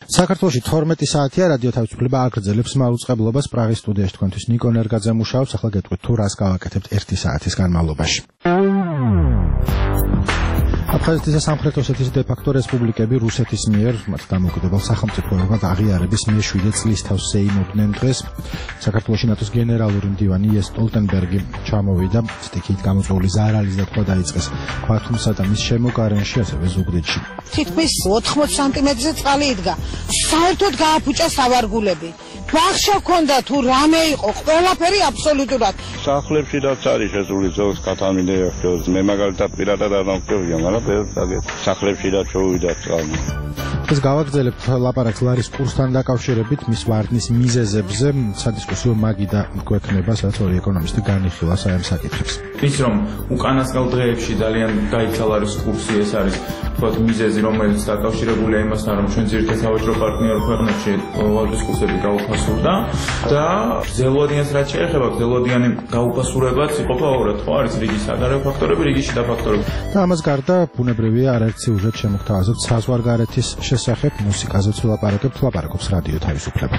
საქართველოში 12 საათია რადიო თავისუფლება აგრძელებს მაუწყებლობას პრაღის სტუდიაში თქვენთვის ნიკო ნერგაძე მუშაობს. ახლა გეტყვით თუ რას გავაკეთებთ 1 საათის განმავლობაში. აფხაზეთის და სამხრეთ ოსეთის დე-ფაქტო რესპუბლიკები რუსეთის მიერ მათ დამოუკიდებელ სახელმწიფოებად აღიარების მე-7 წლის თავს ზეიმობდნენ დღეს. საქართველოში ნატოს გენერალური მდივანი იენს სტოლტენბერგი ჩამოვიდა. სტიქით გამოწვეული ზარალის დათქვა დაიწყეს ბათუმსა და მის შემოგარენში, ასევე ზუგდიდში. თითქმის 80 სანტიმეტრზე წყალი იდგა. საერთოდ გააფუჭა სავარგულები. ბაღშა ქონდა თუ რამე იყო, ყველაფერი აბსოლუტურად. სახლებში რაც არის შესული ზოგს კატამინდეებს მე მაგალითად პირადად არ დავქცევია, მაგრამ სახლებში რაც შევიდა წყალი. ეს გავაგრძელებთ ლაპარაკს ლარის კურსთან დაკავშირებით, მის ვარდნის მიზეზებზე, სადისკუსიო მაგიდა გვექნება, სადაც ორი ეკონომისტი განიხილავს აი ამ საკითხებს. ის რომ უკანასკნელ დღეებში ძალიან გაიცვალა ლარის კურსი, ეს არის თქო მიზეზი, რომელიც დაკავშირებულია იმასთან, რომ ჩვენ ძირითადად სავაჭრო პარტნიორ ქვეყნებში ვალუტის კურსები გაუფასურდა და გრძელვადიანს რაც შეეხება, გრძელვადიანი გაუფასურებაც იყოფა ორად, ხო არის რიგი საგარეო ფაქტორები, რიგი შიდა ფაქტორები. და ამას გარდა ბუნებრივია არაერთ სიუჟეტ შემოგთავაზებთ საზღვარგარეთის შესახებ, მუსიკაზეც ვლაპარაკებთ, ლაპარაკობს რადიო თავისუფლება.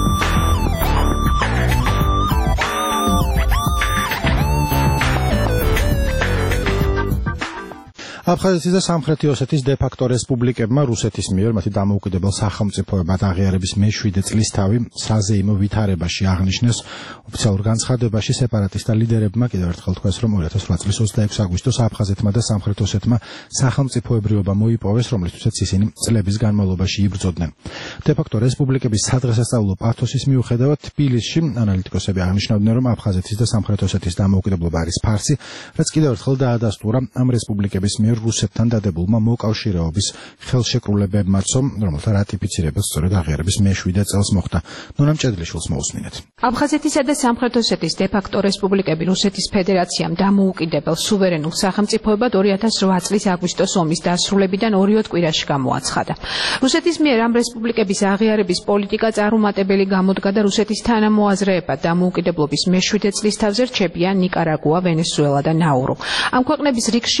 აფხაზეთის და სამხრეთი ოსეთის დე-ფაქტო რესპუბლიკებმა რუსეთის მიერ მათი დამოუკიდებელ სახელმწიფოებად აღიარების მე-7 წლისთავი საზეიმო ვითარებაში აღნიშნეს. ოფიციალურ განცხადებაში სეპარატისტთა ლიდერებმა კიდევ ერთხელ თქვეს, რომ 2008 წლის 26 აგვისტოს აფხაზეთმა და სამხრეთ ოსეთმა სახელმწიფოებრიობა მოიპოვეს, რომლისთვისაც ისინი წლების განმავლობაში იბრძოდნენ. დე-ფაქტო რესპუბლიკების სადღესასწაულო პათოსის მიუხედავად თბილისში ანალიტიკოსები აღნიშნავდნენ, რომ აფხაზეთის და სამხრეთ ოსეთის დამოუკიდებლობა არის ფარსი, რაც კიდევ ერთხელ დაადასტურა ამ რესპუბლიკების მიერ რუსეთთან დადებულმა მოკავშირეობის ხელშეკრულებებმაც, რომელთა რატიფიცირებაც სწორედ აღიარების მე-7 წელს მოხდა. ნონა მჭედლიშვილს მოусმინეთ. აფხაზეთისა და სამხრეთ ოსეთის დე-ფაქტო რესპუბლიკები რუსეთის ფედერაციამ დამოუკიდებელ სუვერენულ სახელმწიფოებად 2008 წლის აგვისტოს ომის დასრულებიდან 2 კვირაში გამოაცხადა. რუსეთის მიერ ამ რესპუბლიკების აღიარების პოლიტიკა წარუმატებელი გამოდგა და რუსეთის თანამოაზრეებად დამოუკიდებლობის მე-7 წლის თავზე რჩებიან ნიკარაგუა, ვენესუელა და ნაურუ. ამ ქვეყნების რიგში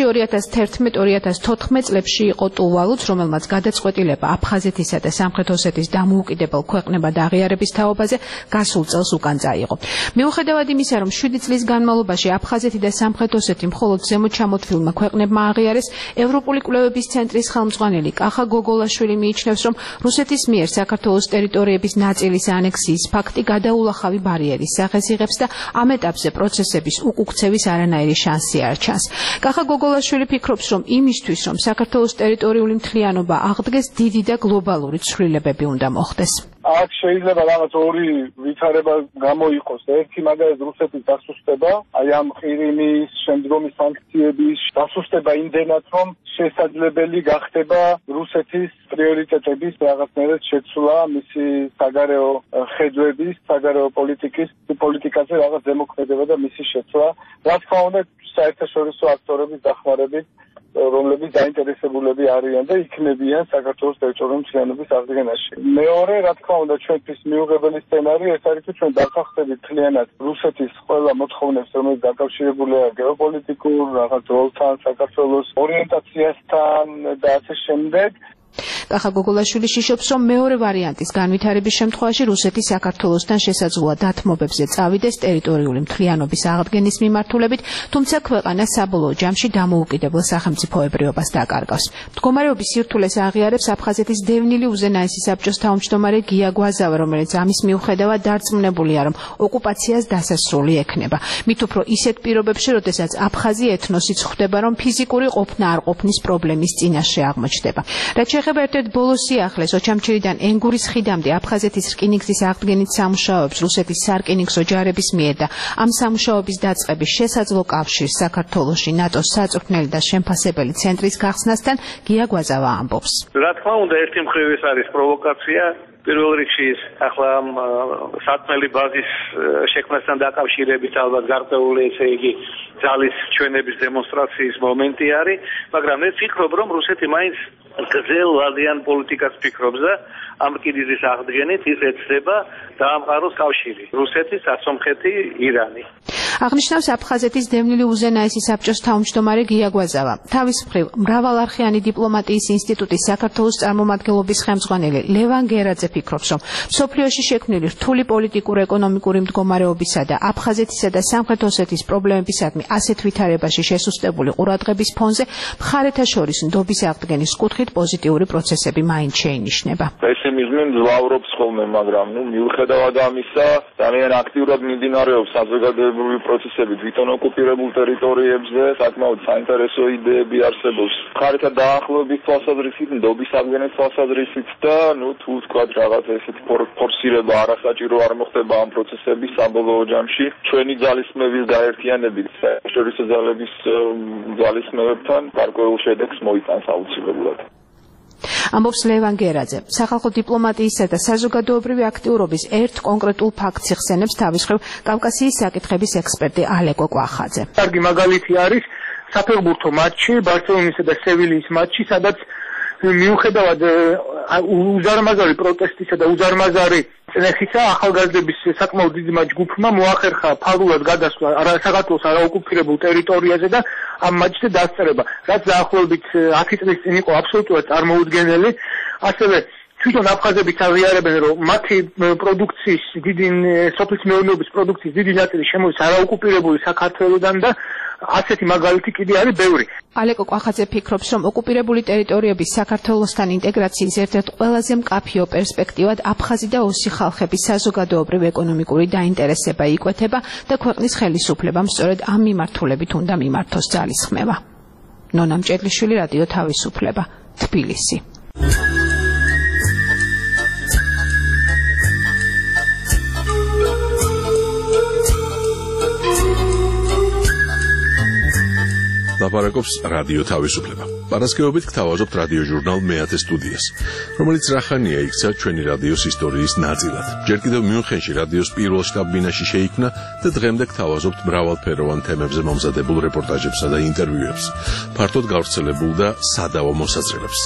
2011-2014 წლებში იყო ტუვალუც, რომელმაც გადაწყვეტილება აფხაზეთისა და სამხრეთ ოსეთის დამოუკიდებელ ქვეყნებად აღიარების თაობაზე გასულ წელს უკან წაიღო. მიუხედავად იმისა, რომ 7 წლის განმავლობაში აფხაზეთი და სამხრეთ ოსეთი მხოლოდ ზემოჩამოთვლილმა ქვეყნებმა აღიარეს, ევროპული კვლევების ცენტრის ხელმძღვანელი კახა გოგოლაშვილი მიიჩნევს, რომ რუსეთის მიერ საქართველოს ტერიტორიების ნაწილის ანექსიის ფაქტი გადაულახავი ბარიერის სახეს იღებს და ამ ეტაპზე პროცესების უკუქცევის არანაირი შანსი არ ჩანს. კახა გოგოლაშვილი ფიქრობს, რომ იმისთვის, რომ საქართველოს ტერიტორიული მთლიანობა აღდგეს, დიდი და გლობალური ცვლილებები უნდა მოხდეს. აქ შეიძლება რაღაც ორი ვითარება გამოიყოს. ერთი მაგალითად რუსეთის დასუსტება, აი ამ ყირიმის შემდგომი სანქციების დასუსტება იმდენად, რომ შესაძლებელი გახდება რუსეთის პრიორიტეტების რაღაცნაირად შეცვლა, მისი საგარეო ხედვების, საგარეო პოლიტიკაზე რაღაც ზემოქმედება და მისი შეცვლა. რა თქმა უნდა, საერთაშორისო აქტორების დახმარებით, რომლებიც დაინტერესებულები არიან და იქნებიან საქართველოს ტერიტორიული მთლიანობის აღდგენაში. მეორე, რა თქმა უნდა, ჩვენთვის მიუღებელი სცენარი ეს არის, თუ ჩვენ დავახსენებთ მთლიანად რუსეთის ყველა მოთხოვნებს, რომელიც დაკავშირებულია გეოპოლიტიკურ რაღაც როლთან, საქართველოს ორიენტაციასთან და ასე შემდეგ. კახა გოგოლაშვილი შიშობს, რომ მეორე ვარიანტის განვითარების შემთხვევაში რუსეთი საქართველოსთან შესაძლოა დათმობებზე წავიდეს ტერიტორიული მთლიანობის აღდგენის მიმართულებით, თუმცა ქვეყანა საბოლოო ჯამში დამოუკიდებელ სახელმწიფოებრიობას დაკარგავს. მდგომარეობის სირთულეს აღიარებს აფხაზეთის დევნილი უზენაესი საბჭოს თავმჯდომარე გია გვაზავა, რომელიც ამის მიუხედავად დარწმუნებულია, რომ ოკუპაციას დასასრული ექნება. მით უფრო ისეთ პირობებში, როდესაც აფხაზი ეთნოსიც ხვდება, რომ ფიზიკური ყოფნა არ ყოფნის პრობლემის წინაშე აღმოჩნდება. რაც შეეხება ერთ-ერთ ბოლო სიახლეს ოჩამჩირიდან ენგურის ხიდამდე აფხაზეთის რკინიგზის აღდგენით სამუშაოებს რუსეთის სარკინიგზო ჯარების მიერ და ამ სამუშაოების დაწყების შესაძლო კავშირს საქართველოში ნატოს საწვრთნელი და შემფასებელი ცენტრის გახსნასთან გია გვაზავა ამბობს. რა თქმა უნდა, ერთი მხრივ ეს არის პროვოკაცია. პირველ რიგში ახლა საწმელი ბაზის შექმნასთან დაკავშირებით ალბათ გარკვეული ესე იგი ძალის ჩვენების დემონსტრაციის მომენტი არის, მაგრამ მე ვფიქრობ, რომ რუსეთი მაინც გრძელვადიან პოლიტიკას ფიქრობს და ამ რკინიგზის აღდგენით ის ეცდება დაამყაროს კავშირი რუსეთი, სასომხეთი, ირანი. აღნიშნავს აფხაზეთის დევნილი უზენაესი საბჭოს თავმჯდომარე გია გვაზავა. თავის მხრივ, მრავალარხიანი დიპლომატიის ინსტიტუტის საქართველოს წარმომადგენლობის ხელმძღვანელი ლევან გერაძე ფიქრობს, რომ მსოფლიოში შექმნილი რთული პოლიტიკურ-ეკონომიკური მდგომარეობისა და აფხაზეთისა და სამხრეთ ოსეთის პრობლემებისადმი ასეთ ვითარებაში შესუსტებული ყურადღების ფონზე მხარეთა შორის ნდობის აღდგენის კუთხით პოზიტიური პროცესები მაინც შეინიშნება. პესიმიზმი მძლავრობს ხოლმე, მაგრამ მიუხედავად ამისა, ძალიან აქტიურად მიმდინარეობს საზოგადოებრივი პროცესები თვითონ ოკუპირებულ ტერიტორიებზე, საკმაოდ საინტერესო იდეები არსებობს. მხარეთა დაახლოების თვალსაზრისით, ნდობის აღდგენის თვალსაზრისით და თუ ვთქვათ რაღაც ესეთი ფორსირება არასაჭირო არ მოხდება ამ პროცესების საბოლოო ჯამში. ჩვენი ძალისხმევის გაერთიანებით საერთაშორისო ძალების ძალისხმევებთან გარკვეულ შედეგს მოიტანს აუცილებლად. ამბობს ლევან გერაძე. სახალხო დიპლომატიისა და საზოგადოებრივი აქტიურობის ერთ კონკრეტულ ფაქტს იხსენებს თავის მხრივ კავკასიის საკითხების ექსპერტი ალეკო კვახაძე. კარგი მაგალითი არის საფეხბურთო მატჩი, ბარსელონისა და სევილიის მატჩი, სადაც მიუხედავად უზარმაზარი პროტესტისა და უზარმაზარი წნეხისა ახალგაზრდების საკმაოდ დიდი ჯგუფმა მოახერხა ფარულად გადასვლა საქართველოს არაოკუპირებულ ტერიტორიაზე და ამ მატჩზე დასწრება, რაც დაახლოებით 10 წლის წინ იყო აბსოლუტურად წარმოუდგენელი. ასევე თვითონ აფხაზებიც აღიარებენ, რომ მათი პროდუქციის დიდი სოფლის მეურნეობის პროდუქციის დიდი ნაწილი შემოდის არაოკუპირებული საქართველოდან და ასეთი მაგალითი კიდე არის ბევრი. ალეკო კვახაძე ფიქრობს, რომ ოკუპირებული ტერიტორიების საქართველოსთან ინტეგრაციის ერთ-ერთ ყველაზე მკაფიო პერსპექტივად აფხაზი და ოსი ხალხების საზოგადოებრივ-ეკონომიკური დაინტერესება იკვეთება და ქვეყნის ხელისუფლებამ სწორედ ამ მიმართულებით უნდა მიმართოს ძალისხმევა. ნონა მჭედლიშვილი, რადიო თავისუფლება, თბილისი. ლაპარაკობს რადიო თავისუფლება. პარასკევობით გთავაზობთ რადიო ჟურნალ მეათე სტუდიას, რომელიც რახანია იქცა ჩვენი რადიოს ისტორიის ნაწილად. ჯერ კიდევ მიუნხენში რადიოს პირველ შტაბ-ბინაში შეიქმნა და დღემდე გთავაზობთ მრავალფეროვან თემებზე მომზადებულ რეპორტაჟებსა და ინტერვიუებს, ფართოდ გავრცელებულ და სადავო მოსაზრებებს.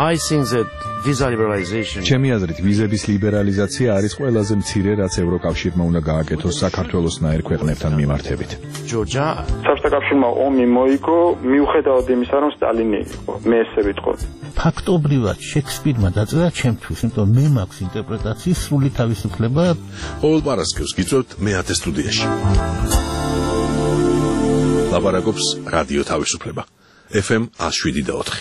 ჩემი აზრით, ვიზების ლიბერალიზაცია არის ყველაზე მცირე, რაც ევროკავშირმა უნდა გააკეთოს საქართველოსნაირ ქვეყნებთან მიმართებით. საბჭოთა კავშირმა ომი მოიგო, მიუხედავად იმისა, რომ სტალინი იყო. მე ესე ვიტყოდი. ფაქტობრივად შექსპირმა დაწერა ჩემთვის, იმიტომ მე მაქვს ინტერპრეტაციის სრული თავისუფლება. ყოველ პარასკევს გიწევთ მეათე სტუდიაში. ლაპარაკობს რადიო თავისუფლება. FM 107.4.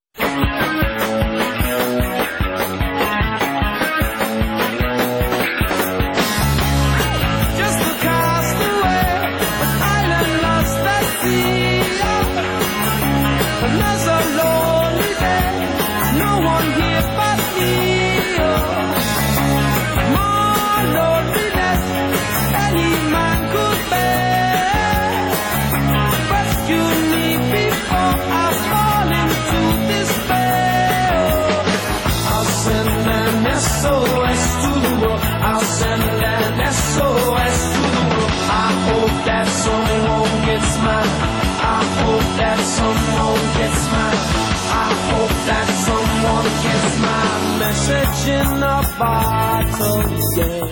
Message in a bottle, yeah.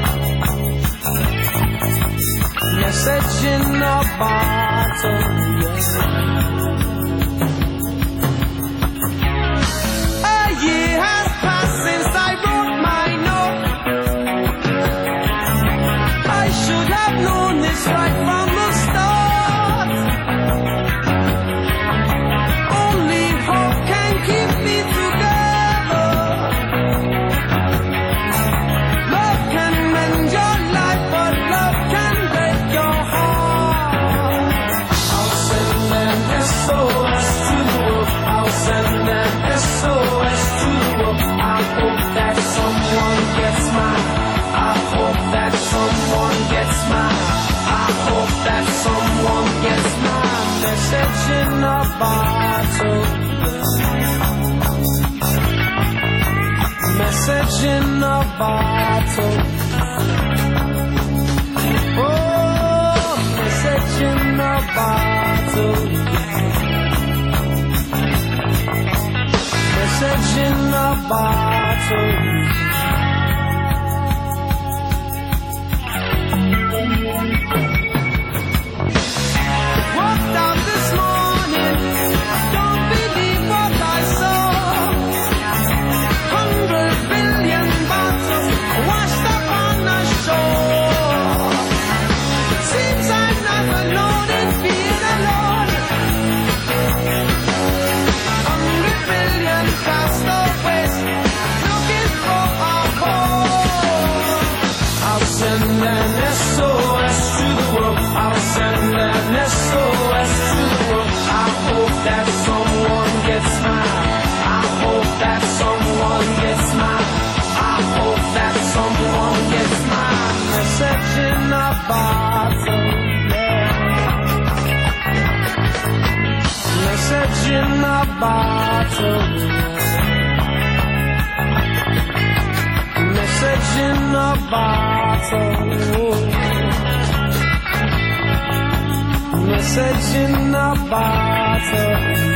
Message in a bottle, yeah. A year has passed since I wrote my note. I should have known this right from the start. Only hope can keep me together. Message in a bottle, message in a bottle. Oh, message in a bottle, message in a bottle. bottle. Message in a bottle. Message in a bottle.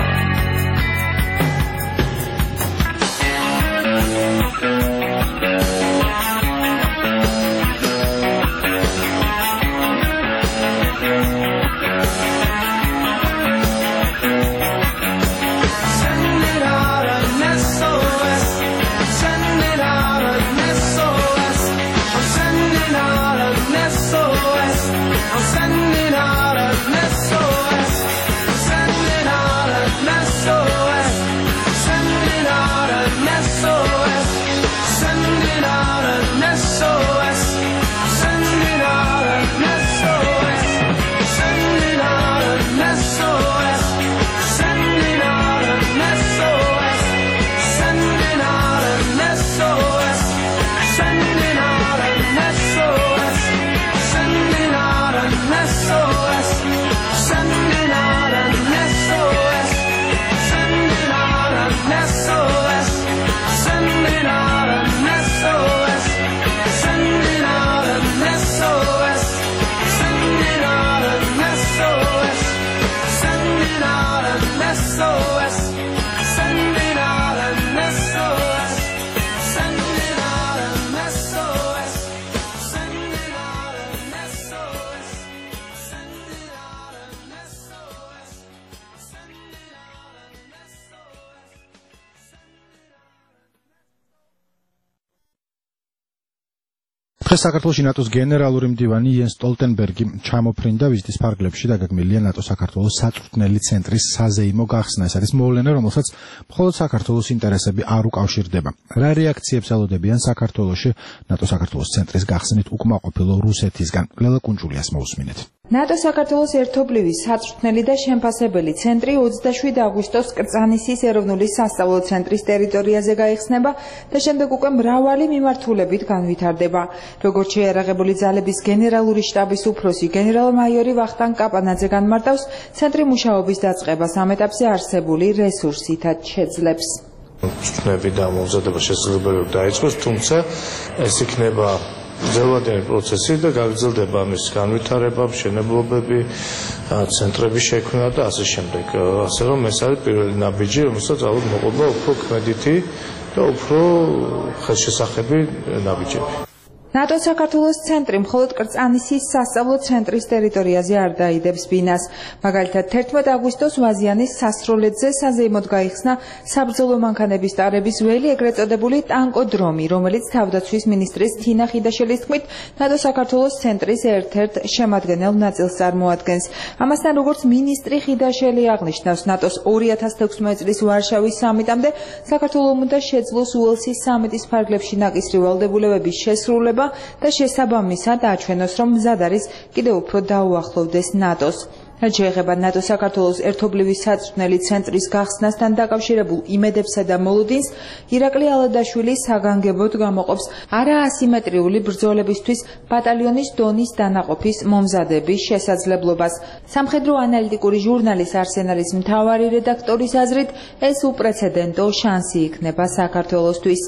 საქართველოს ნატოს გენერალური მდივანი იენს სტოლტენბერგი ჩამოფრინდა ვიზიტის ფარგლებში და გაგმილია ნატოს საქართველოს საწვრთნელი ცენტრის საზეიმო გახსნა. ეს არის მოვლენა, რომელსაც მხოლოდ საქართველოს ინტერესები არ უკავშირდება. რა რეაქციებს ელოდებიან საქართველოში ნატოს საქართველოს ცენტრის გახსნით უკმაყოფილო რუსეთისგან? ლელა კუნჯულიას მოусმინეთ. ნატო საქართველოს ერთობლივი საწვრთნელი და შემფასებელი ცენტრი 27 აგვისტოს კრწანისის ეროვნული სასწავლო ცენტრის ტერიტორიაზე გაიხსნება და შემდეგ უკვე მრავალი მიმართულებით განვითარდება. როგორც შეიარაღებული ძალების გენერალური შტაბის უფროსი გენერალ-მაიორი ვახტანგ კაპანაძე განმარტავს, ცენტრი მუშაობის დაწყებას ამ ეტაპზე არსებული რესურსითაც შეძლებს. წვნები და მომზადება შესაძლებლად დაიწყოს, თუმცა ეს იქნება ძელვადიანი პროცესი და გაგრძელდება ამის განვითარება, მშენებლობები, ცენტრების შექმნა და ასე შემდეგ. ასე რომ ეს არის პირველი ნაბიჯი, რომელსაც ალბათ მოყვება უფრო ქმედითი და უფრო ხელშესახები ნაბიჯები. ნატო საქართველოს ცენტრი მხოლოდ კრწანისის სასწავლო ცენტრის ტერიტორიაზე არ დაიდებს ბინას. მაგალითად 11 აგვისტოს ვაზიანის სასროლედზე საზეიმოდ გაიხსნა საბრძოლო მანქანების ტარების ველი, ეგრეთ წოდებული ტანკოდრომი, რომელიც თავდაცვის მინისტრის თინა ხიდაშელის თქმით ნატო საქართველოს ცენტრის ერთ-ერთ შემადგენელ ნაწილს წარმოადგენს. ამასთან როგორც მინისტრი ხიდაშელი აღნიშნავს, ნატოს 2016 წლის ვარშავის სამიტამდე საქართველოს უნდა შეძლოს უელსის სამიტის ფარგლებში ნაკისრი ვალდებულებების შესრულება და შესაბამისად აჩვენოს, რომ მზად არის კიდევ უფრო დაუახლოვდეს ნატოს. რაც შეეხება ნატო საქართველოს ერთობლივი საწვრთნელი ცენტრის გახსნასთან დაკავშირებულ იმედებსა და მოლოდინს, ირაკლი ალადაშვილი საგანგებოდ გამოყოფს არაასიმეტრიული ბრძოლებისთვის ბატალიონის დონის დანაყოფის მომზადების შესაძლებლობას. სამხედრო ანალიტიკური ჟურნალის არსენალის მთავარი რედაქტორის აზრით, ეს უპრეცედენტო შანსი იქნება საქართველოსთვის.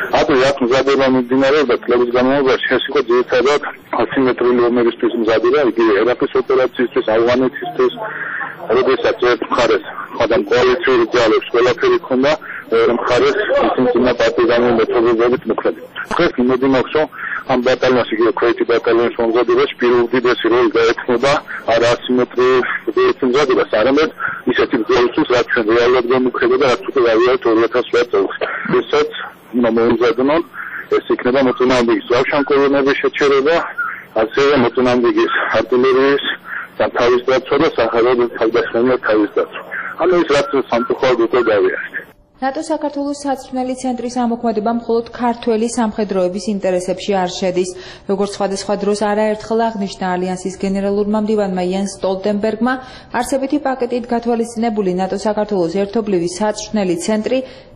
აქ მზადება მიმდინარეობდა წლების განმავლობაში, ეს იყო ძირითადად ასიმეტრიული ომებისთვის მზადება, იგივე ერაყის ოპერაციისთვის, ავღანეთისთვის, როდესაც ერთ მხარეს ხადამ კოალიციური ძალებს ყველაფერი ჰქონდა, მეორე მხარეს ისინი პარტიზანული მეთოდებით მოქმედებდნენ. დღეს იმედი მაქვს, რომ ამ ბატალიონს, იგივე ქვეითი ბატალიონის მომზადებაში პირველ უდიდესი როლი გაეთმობა არაასიმეტრიული მზადებას, არამედ ისეთი ბრძოლისთვის, რაც ჩვენ რეალურად გამოხდება და რაც უკვე გავიარეთ 2008 წელს. ესაც მომზადnon ეს იქნება მოწინააღმდეგის ვავშანკოების შეჩერება, ასევე მოწინააღმდეგის артиლერიის და თავის დაცვა და სახალხო თავდასხმის თავის დაცვა. ანუ ეს რაც სამწუხაროდ უკვე გავიარეთ. ნატო საქართველოს საწვრთნელი ცენტრის ამოქმედება მხოლოდ ქართველი სამხედროების ინტერესებში არ შედის. როგორც სხვადასხვა დროს არაერთხელ აღნიშნა ალიანსის გენერალურმა მდივანმა იენს სტოლტენბერგმა, არსებითი პაკეტით გათვალისწინებული ნატო საქართველოს ერთობლივი საწვრთნელი ცენტრი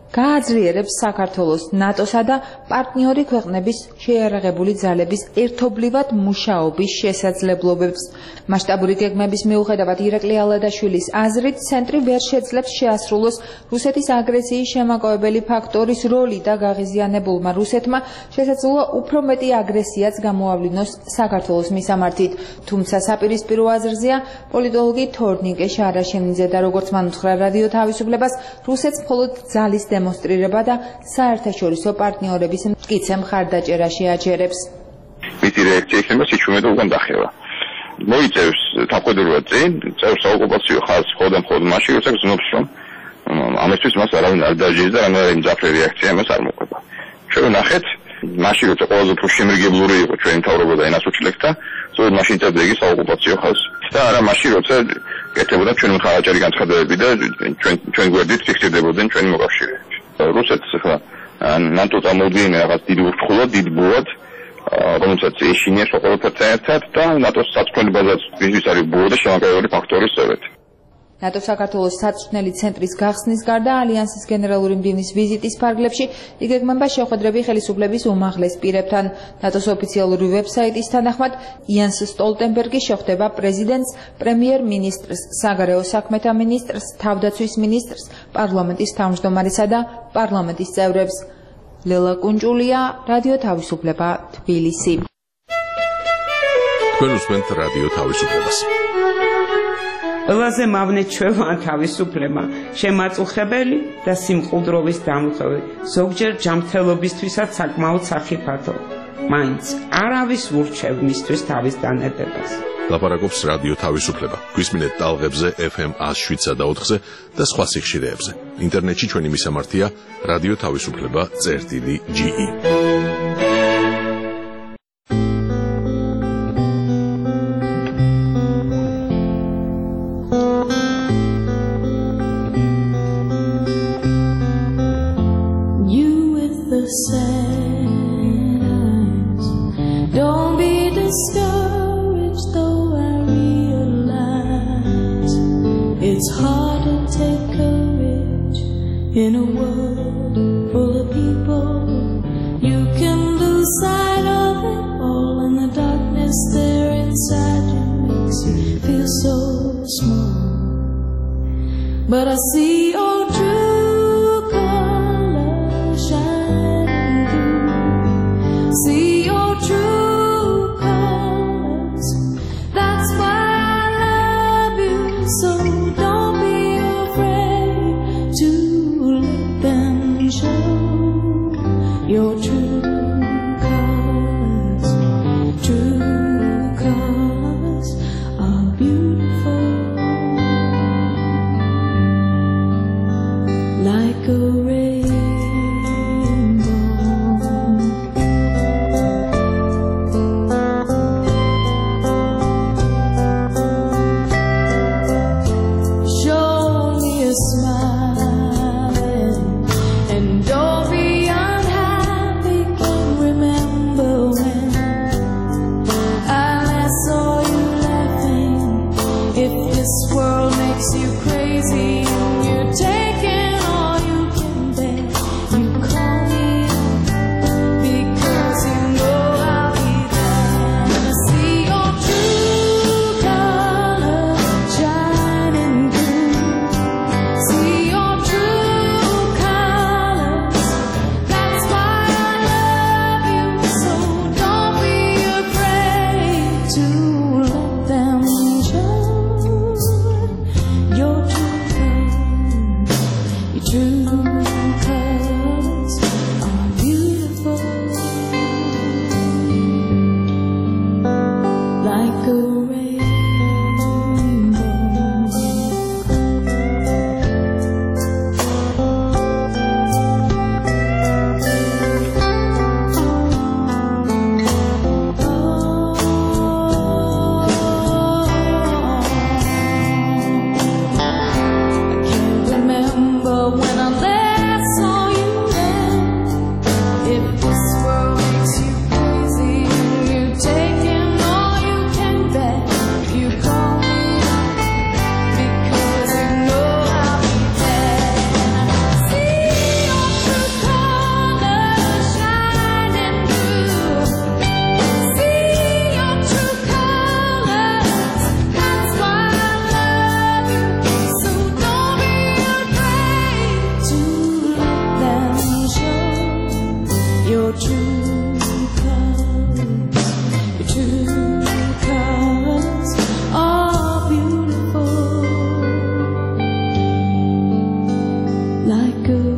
გააძლიერებს საქართველოს ნატოსა და პარტნიორი ქვეყნების შეიარაღებული ძალების ერთობლივად მუშაობის შესაძლებლობებს. მასშტაბური გეგმების მიუხედავად ირაკლი ალადაშვილის აზრით, ცენტრი ვერ შეძლებს შეასრულოს რუსეთის აგრესიის შემაკავებელი ფაქტორის როლი და გაღიზიანებულმა რუსეთმა შესაძლოა უფრო მეტი აგრესიაც გამოავლინოს საქართველოს მისამართით. თუმცა საპირისპირო აზრზეა პოლიტოლოგი თორნიკე შარაშენიძე და როგორც მან უთხრა რადიო თავისუფლებას, რუსეთს მხოლოდ ძალის დემონსტრირება და საერთაშორისო პარტნიორების მტკიცე მხარდაჭერა შეაჩერებს. მისი რეაქცია იქნება სიჩუმე და უკან დახევა. მოიწევს თავმჯდომარეობად წინ, წევს საოკუპაციო ხაზს მხოლოდ მაშინ, როცა გრძნობს, რომ ამისთვის მას არავინ არ დაჟიეს და რამე მძაფრი რეაქცია მას არ მოყვება. ჩვენ ვნახეთ, მაშინ როცა ყველაზე უფრო შემრიგებლური იყო ჩვენი მთავრობა და ენას უჩლებდა, სწორედ მაშინ წერდა იგი საოკუპაციო ხაზს. და არა მაშინ როცა კეთებოდა ჩვენი მხარდაჭერი განცხადებები და ჩვენ გვერდით ფიქსირდებოდნენ ჩვენი მოკავშირეები. რუსეთს ახლა ნატო წამოუდგენია რაღაც დიდ ურთულად, დიდ ბუად, რომელსაც ეშინია ყველაფერთან ერთად და ნატოს საწვრთნელი ბაზაც ის არის ბუა და შემაკავებელი ფაქტორის სწორედ. ნატო საქართველოს საწვრთნელი ცენტრის გახსნის გარდა ალიანსის გენერალური მდივნის ვიზიტის ფარგლებში იგეგმება შეხვედრები ხელისუფლების უმაღლეს პირებთან. ნატოს ოფიციალური ვებსაიტის თანახმად, იანს სტოლტენბერგი შეხვდება პრეზიდენტს, პრემიერ-მინისტრს, საგარეო საქმეთა მინისტრს, თავდაცვის მინისტრს, პარლამენტის თავმჯდომარესა და პარლამენტის წევრებს. ლელა კუნჭულია, რადიო თავისუფლება, თბილისი. თქვენ უსმენთ რადიო თავისუფლებას. ყველაზე მავნე ჩვევა თავისუფლება, შემაწუხებელი და სიმყუდროვის დამხები, ზოგჯერ ჯანმრთელობისთვისაც საკმაოდ სახიფათო. მაინც არავის ურჩევ მისთვის თავის დანებებას. ლაპარაკობს რადიო თავისუფლება. გვისმინეთ ტალღებზე FM 107 და 4-ზე და სხვა სიხშირეებზე. ინტერნეტში ჩვენი მისამართია რადიო თავისუფლება.ge. It's hard to take courage in a world full of people. You can lose sight of it all, and the darkness there inside you makes you feel so small. But I see all true colors shining through. See your true colors. That's why I love you so. Your true colors are beautiful, like a your true colors are beautiful, like a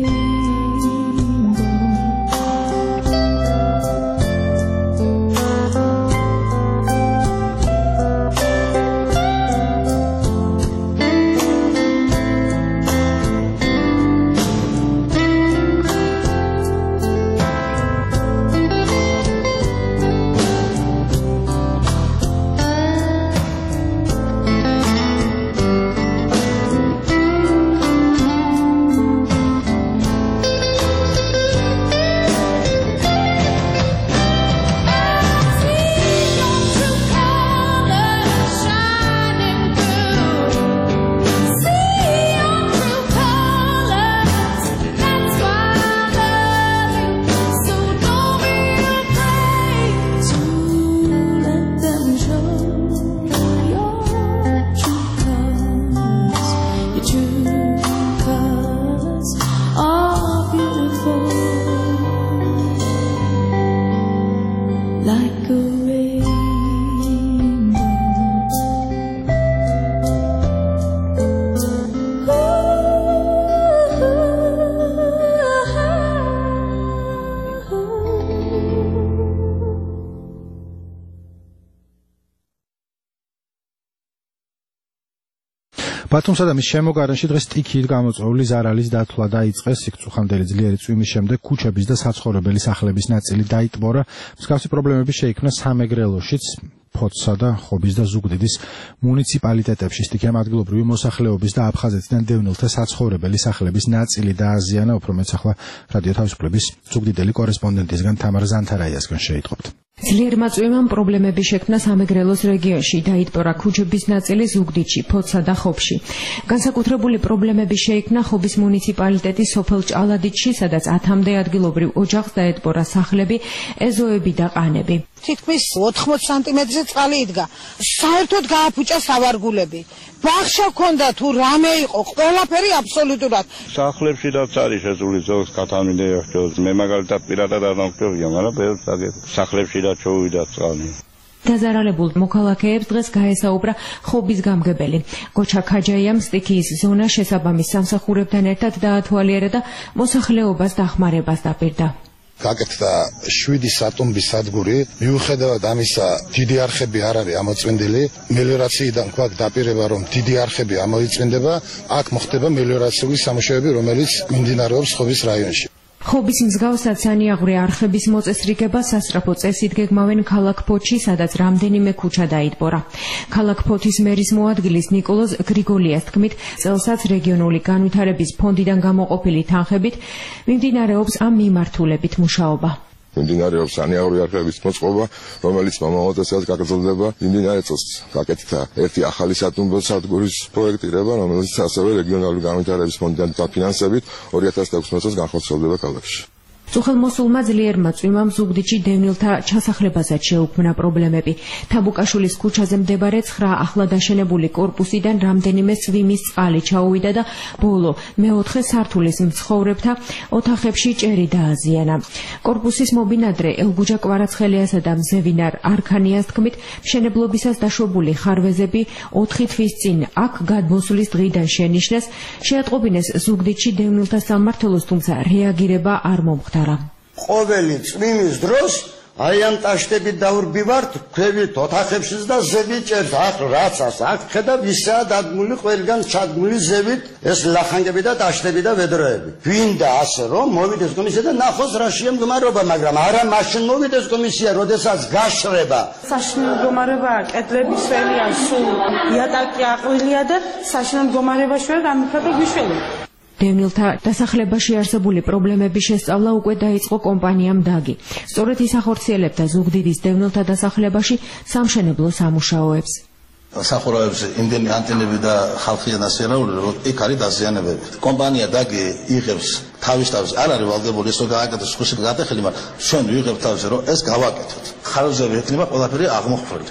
ბათუმსა და მის შემოგარენში დღეს სტიქიით გამოწვეული ზარალის დათვლა დაიწყეს. სიკწუხამდელი ძლიერი წვიმის შემდეგ ქუჩების და საცხოვრებელი სახლების ნაწილი დაიტბორა. მსგავსი პრობლემები შეიქმნა სამეგრელოშიც, ფოთსა და ხობის და ზუგდიდის მუნიციპალიტეტებში. სტიქიამ ადგილობრივი მოსახლეობის და აფხაზეთიდან დევნილთა საცხოვრებელი სახლების ნაწილი დააზიანა. უფრო მეც ახლა რადიო თავისუფლების ზუგდიდელი კორესპონდენტისგან თამარ ზანთარაიასგან შეიტყობთ. ძლიერმა წვიმამ პრობლემები შექმნა სამეგრელოს რეგიონში, დაიტბორა ქუჩების ნაწილი ზუგდიდში, ფოთსა და ხობში. განსაკუთრებული პრობლემები შეიქმნა ხობის მუნიციპალიტეტის სოფელ ჭალადიდში, სადაც 10-მდე ადგილობრივ ოჯახს დაეტბორა სახლები, ეზოები და ყანები. თითქმის 80 სანტიმეტრზე წყალი იდგა. საერთოდ გააფუჭა სავარგულები. ბაღშა ქონდა თუ რამე იყო, ყველაფერი აბსოლუტურად. სახლებში რაც არის შესული ზოგს კათამინდეებს, მე მაგალითად პირადად არ დამკვირვია, მაგრამ ბევრს აგებ. სახლებში რაც ჩოვიდა წყალი. დაზარალებულ მოქალაქეებს დღეს გაესაუბრა ხობის გამგებელი. გოჩა ქაჯაიამ სტიქიის ზონა შესაბამის სამსახურებთან ერთად დაათვალიერა და მოსახლეობას დახმარებას დაპირდა. გაკეთდა 7 სატუმბის სადგური, მიუხედავად ამისა დიდი არხები არ არის ამოწმინდილი, მელიორაციიდან გვაქვს დაპირება რომ დიდი არხები ამოიწმინდება, აქ მოხდება მელიორაციული სამუშაოები, რომელიც მიმდინარეობს ხობის რაიონში. ხობის მსგავსად სანიაღვრე არხების მოწესრიგება სასწრაფო წესით გეგმავენ ქალაქ ფოთში, სადაც რამდენიმე ქუჩა დაიტბორა. ქალაქ ფოთის მერის მოადგილის ნიკოლოზ გრიგოლიას თქმით, წელსაც რეგიონული განვითარების ფონდიდან გამოყოფილი თანხებით მიმდინარეობს ამ მიმართულებით მუშაობა. მიმდინარეობს სანიაღვრე არხების მოწყობა, რომელიც მომავალ წელს გაგრძელდება. მიმდინარე წელს გაკეთდა ერთი ახალი სატუმბო სადგურის პროექტირება, რომელიც ასევე რეგიონალური განვითარების ფონდიდან დაფინანსებით 2016 წელს განხორციელდება ქალაქში. წუხელმოსულმა ძლიერმა წვიმამ ზუგდიდში დევნილთა ჩასახლებასაც შეუქმნა პრობლემები. თაბუკაშვილის ქუჩაზე მდებარე 9 ახლა დაშენებული კორპუსიდან რამდენიმე წვიმის წყალი ჩაუვიდა და ბოლო მეოთხე სართულის მცხოვრებთა ოთახებში ჭერი დააზიანა. კორპუსის მობინადრე ელგუჯა კვარაცხელიასა და მზევინარ არქანიას თქმით, მშენებლობისას დაშვებული ხარვეზები 4 თვის წინ აქ გადმოსვლის დღიდან შენიშნეს, შეატყობინეს ზუგდიდში დევნილთა სამმართველოს, თუმცა რეაგირება არ მომხდარა. ყოველი წვიმის დროს აი ამ ტაშტებით დაურბივართ, ქვევით ოთახებშიც და ზევით ჭერს. აქ რაცას აქ ხედავ ისაა დადგმული ყველგან ჩადგმული ზევით ეს ლახანგები და ტაშტები და ვედროები. გვინდა ასე რომ მოვიდეს კომისია და ნახოს რა შემდგომარეობა, მაგრამ არა მაშინ მოვიდეს კომისია, როდესაც გაშრება. საშინელ მდგომარეობაა, კედლები სველია, სულ იატაკი აყრილია და საშინელ მდგომარეობაშია გამიფრადა გვიშველი. დევნილთა დასახლებაში არსებული პრობლემების შესწავლა უკვე დაიწყო კომპანიამ დაგი. სწორედ ის ახორციელებდა ზუგდიდის დევნილთა დასახლებაში სამშენებლო სამუშაოებს. სახურავებზე იმდენი ანტენები და ხალხი ანასერაული, რომ იქ არის დაზიანებები. კომპანია დაგი იღებს თავის არ არის ვალდებული ეს გააკეთოს ხუსით გადახელი, მაგრამ ჩვენ ვიღებთ თავზე რომ ეს გავაკეთოთ. ხარვეზები ექნება ყველაფერი აღმოხვრილი.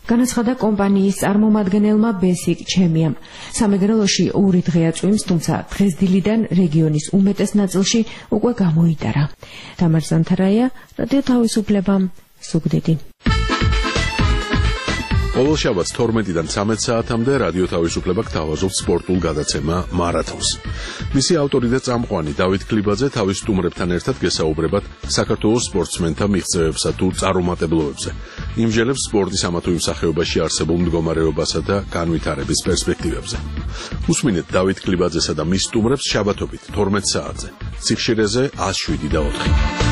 განაცხადა კომპანიის წარმომადგენელმა ბესიკ ჩემიამ. სამეგრელოში 2 დღეა წვიმს, თუმცა დღეს დილიდან რეგიონის უმეტეს ნაწილში უკვე გამოიტარა. თამარ ზანთარაია, რადიო თავისუფლება, ზუგდიდი. ყოველ შაბათს 12-დან 13 საათამდე რადიო თავისუფლება გთავაზობს სპორტულ გადაცემა მარათონს. მისი ავტორი და წამყვანი დავით კლიბაძე თავის სტუმრებთან ერთად გესაუბრებათ საქართველოს სპორტსმენთა მიღწევებსა თუ წარუმატებლობებზე. იმჟელებს სპორტის ამა თუ იმ სახეობაში არსებულ მდგომარეობასა და განვითარების პერსპექტივებზე. უსმინეთ დავით კლიბაძესა და მის სტუმრებს შაბათობით 12 საათზე. სიხშირეზე 107.4.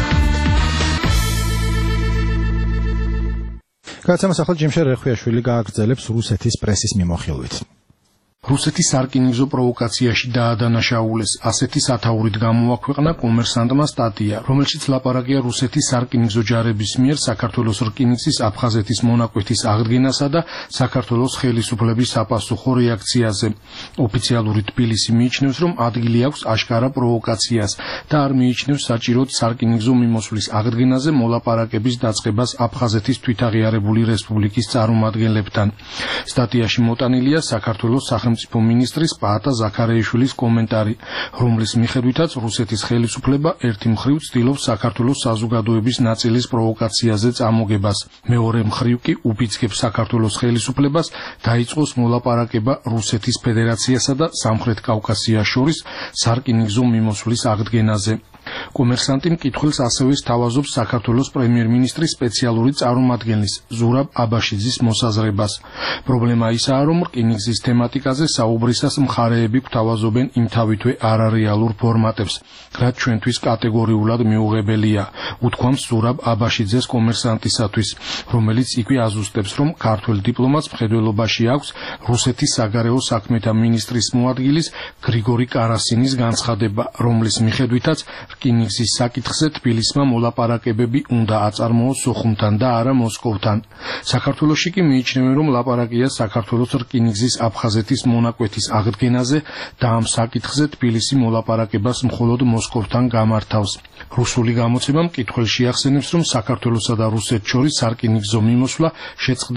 გადაცემას ახლა ჯიმშე რეხვიაშვილი გააგრძელებს რუსეთის პრესის მიმოხილვით. რუსეთის სარკინიგზო პროვოკაციაში დაადანაშაულეს ასეთი სათაურით გამოაქვეყნა კომერსანტმა სტატია, რომელშიც ლაპარაკია რუსეთის სარკინიგზო ჯარების მიერ საქართველოს რკინიგზის აფხაზეთის მონაკვეთის აღდგენასა და საქართველოს ხელისუფლების საპასუხო რეაქციაზე. ოფიციალური თბილისი მიიჩნევს, რომ ადგილი აქვს აშკარა პროვოკაციას და არ მიიჩნევს საჭიროდ სარკინიგზო მიმოსვლის აღდგენაზე მოლაპარაკების დაწყებას აფხაზეთის თვითაღიარებული რესპუბლიკის წარმომადგენლებთან. სტატიაში მოტანილია საქართველოს სახელმწიფო მინისტრის პაატა ზაქარეიშვილის კომენტარი, რომლის მიხედვითაც რუსეთის ხელისუფლება ერთი მხრივ ცდილობს საქართველოს საზოგადოების ნაწილის პროვოკაციაზე წამოგებას, მეორე მხრივ კი უფიցგებს საქართველოს ხელისუფლებას დაიწყოს მოლაპარაკება რუსეთის ფედერაციასა და სამხრეთ კავკასიას შორის სარკინიგზო მიმოსვლის აღდგენაზე. კომერსანტი მკითხველს ასევე სთავაზობს საქართველოს პრემიერ-მინისტრის სპეციალური წარმომადგენლის ზურაბ აბაშიძის მოსაზრებას. პრობლემა ისაა, რომ რკინიგზის თემატიკაზე საუბრისას მხარეები გვთავაზობენ იმთავითვე არარეალურ ფორმატებს, რაც ჩვენთვის კატეგორიულად მიუღებელია, უთქვამს ზურაბ აბაშიძეს კომერსანტისათვის, რომელიც იქვე აზუსტებს, რომ ქართველ დიპლომატს მხედველობაში აქვს რუსეთის საგარეო საქმეთა მინისტრის მოადგილის გრიგორი კარასინის განცხადება, რომლის მიხედვითაც რკინიგზის საკითხზე თბილისმა მოლაპარაკებები უნდა აწარმოოს სოხუმთან და არა მოსკოვთან. საქართველოში კი მიიჩნევენ, რომ ლაპარაკია საქართველოს რკინიგზის აფხაზეთის მონაკვეთის აღდგენაზე და ამ საკითხზე თბილისი მოლაპარაკებას მხოლოდ მოსკოვთან გამართავს. რუსული გამოცემა მკითხველს შეახსენებს, რომ საქართველოსა და რუსეთს შორის სარკინიგზო მიმოსვლა შეწყდა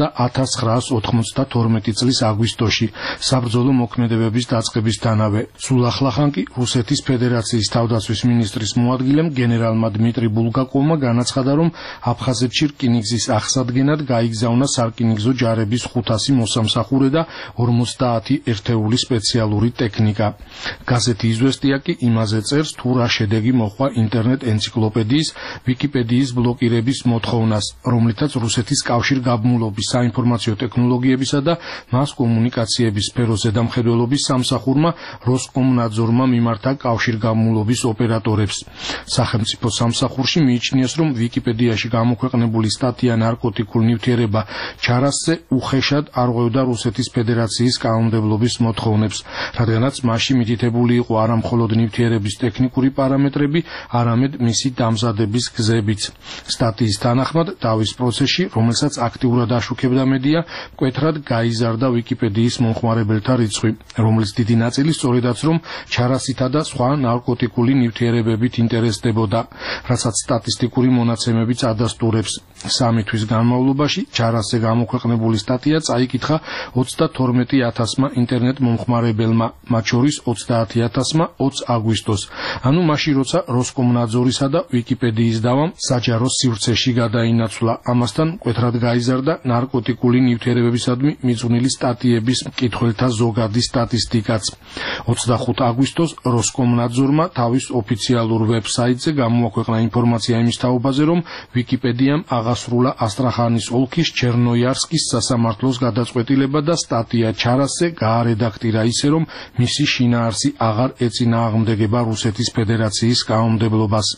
1992 წლის აგვისტოში, საბრძოლო მოქმედებების დაწყებისთანავე. სულ ახლახან კი რუსეთის ფედერაციის თავდაცვის მინისტრის მოადგილემ გენერალმა დმიტრი ბულგაკოვმა განაცხადა, რომ აფხაზეთში რკინიგზის აღსადგენად გაიგზავნა სარკინიგზო ჯარების 500 მოსამსახურე და 50 ერთეული სპეციალური ტექნიკა. გაზეთი იზვესტია კი იმაზე წერს, თუ რა შედეგი მოჰყვა ინტერნეტ ენციკლოპედიის ვიკიპედიის ბლოკირების მოთხოვნას, რომლითაც რუსეთის კავშირგაბმულობის საინფორმაციო ტექნოლოგიებისა და მას კომუნიკაციების სფეროს ზედამხედველობის სამსახურმა როსკომნაძორმა მიმართა კავშირგაბმულობის ოპერატორებს. სახელმწიფო სამსახურში მიიჩნიეს, რომ ვიკიპედიაში გამოქვეყნებული სტატია ნარკოტიკულ ნივთიერება ჩარასზე უხეშად არ ღვევდა რუსეთის ფედერაციის კანონმდებლობის მოთხოვნებს, რადგანაც მასში მითითებული იყო არა მხოლოდ ნივთიერების ტექნიკური პარამეტრები, არამედ მისი დამზადების გზებიც. სტატიის თანახმად დავის პროცესში, რომელსაც აქტიურად აშუქებდა მედია, მკვეთრად გაიზარდა ვიკიპედიის მომხმარებელთა რიცხვი, რომლის დიდი ნაწილი სწორედაც რომ ჩარასითა და სხვა ნარკოტიკული ნივთიერებებით ინტერესდებოდა, რასაც სტატისტიკური მონაცემებიც ადასტურებს. 3 თვის განმავლობაში ჩარასზე გამოქვეყნებული სტატია წაიკითხა 32,000-მა ინტერნეტ მომხმარებელმა, მათ შორის 30,000-მა 20 აგვისტოს, ანუ მაშინ როცა როსკომნაძორისა და ვიკიპედიის დავამ საჯარო სივრცეში გადაინაცვლა. ამასთან მკვეთრად გაიზარდა ნარკოტიკული ნივთიერებებისადმი მიძღვნილი სტატიების მკითხველთა ზოგადი სტატისტიკაც. 25 აგვისტოს როსკომნაძორმა თავის ოფიციალურ ვებსაიტზე გამოაქვეყნა ინფორმაცია იმის თაობაზე, რომ ვიკიპედიამ აღასრულა ასტრახანის ოლქის ჩერნოიარსკის სასამართლოს გადაწყვეტილება და სტატია ჩარასზე გაარედაქტირა ისე, რომ მისი შინაარსი აღარ ეწინააღმდეგება რუსეთის ფედერაციის კანონმდებლობას.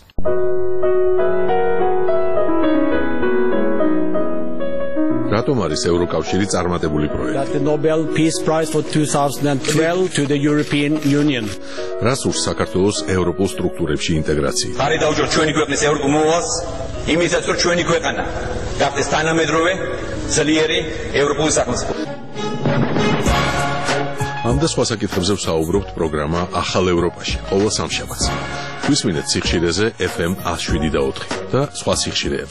რატომ არის ევროკავშირი წარმატებული პროექტი? The Nobel Peace Prize for 2012 to the European Union. რას ურს საქართველოს ევროპულ სტრუქტურებში ინტეგრაცია? ხარი დავჯეროთ ჩვენი ქვეყნის ევროპულ მოვალს, იმისაც რომ ჩვენი ქვეყანა გახდეს თანამედროვე, ძლიერი ევროპული სახელმწიფო. ამ და სხვა საკითხებზე ვსაუბრობთ პროგრამა ახალ ევროპაში, ყოველ სამშაბათს. გვისმინეთ სიხშირეზე FM 107.4 და სხვა სიხშირეებზე.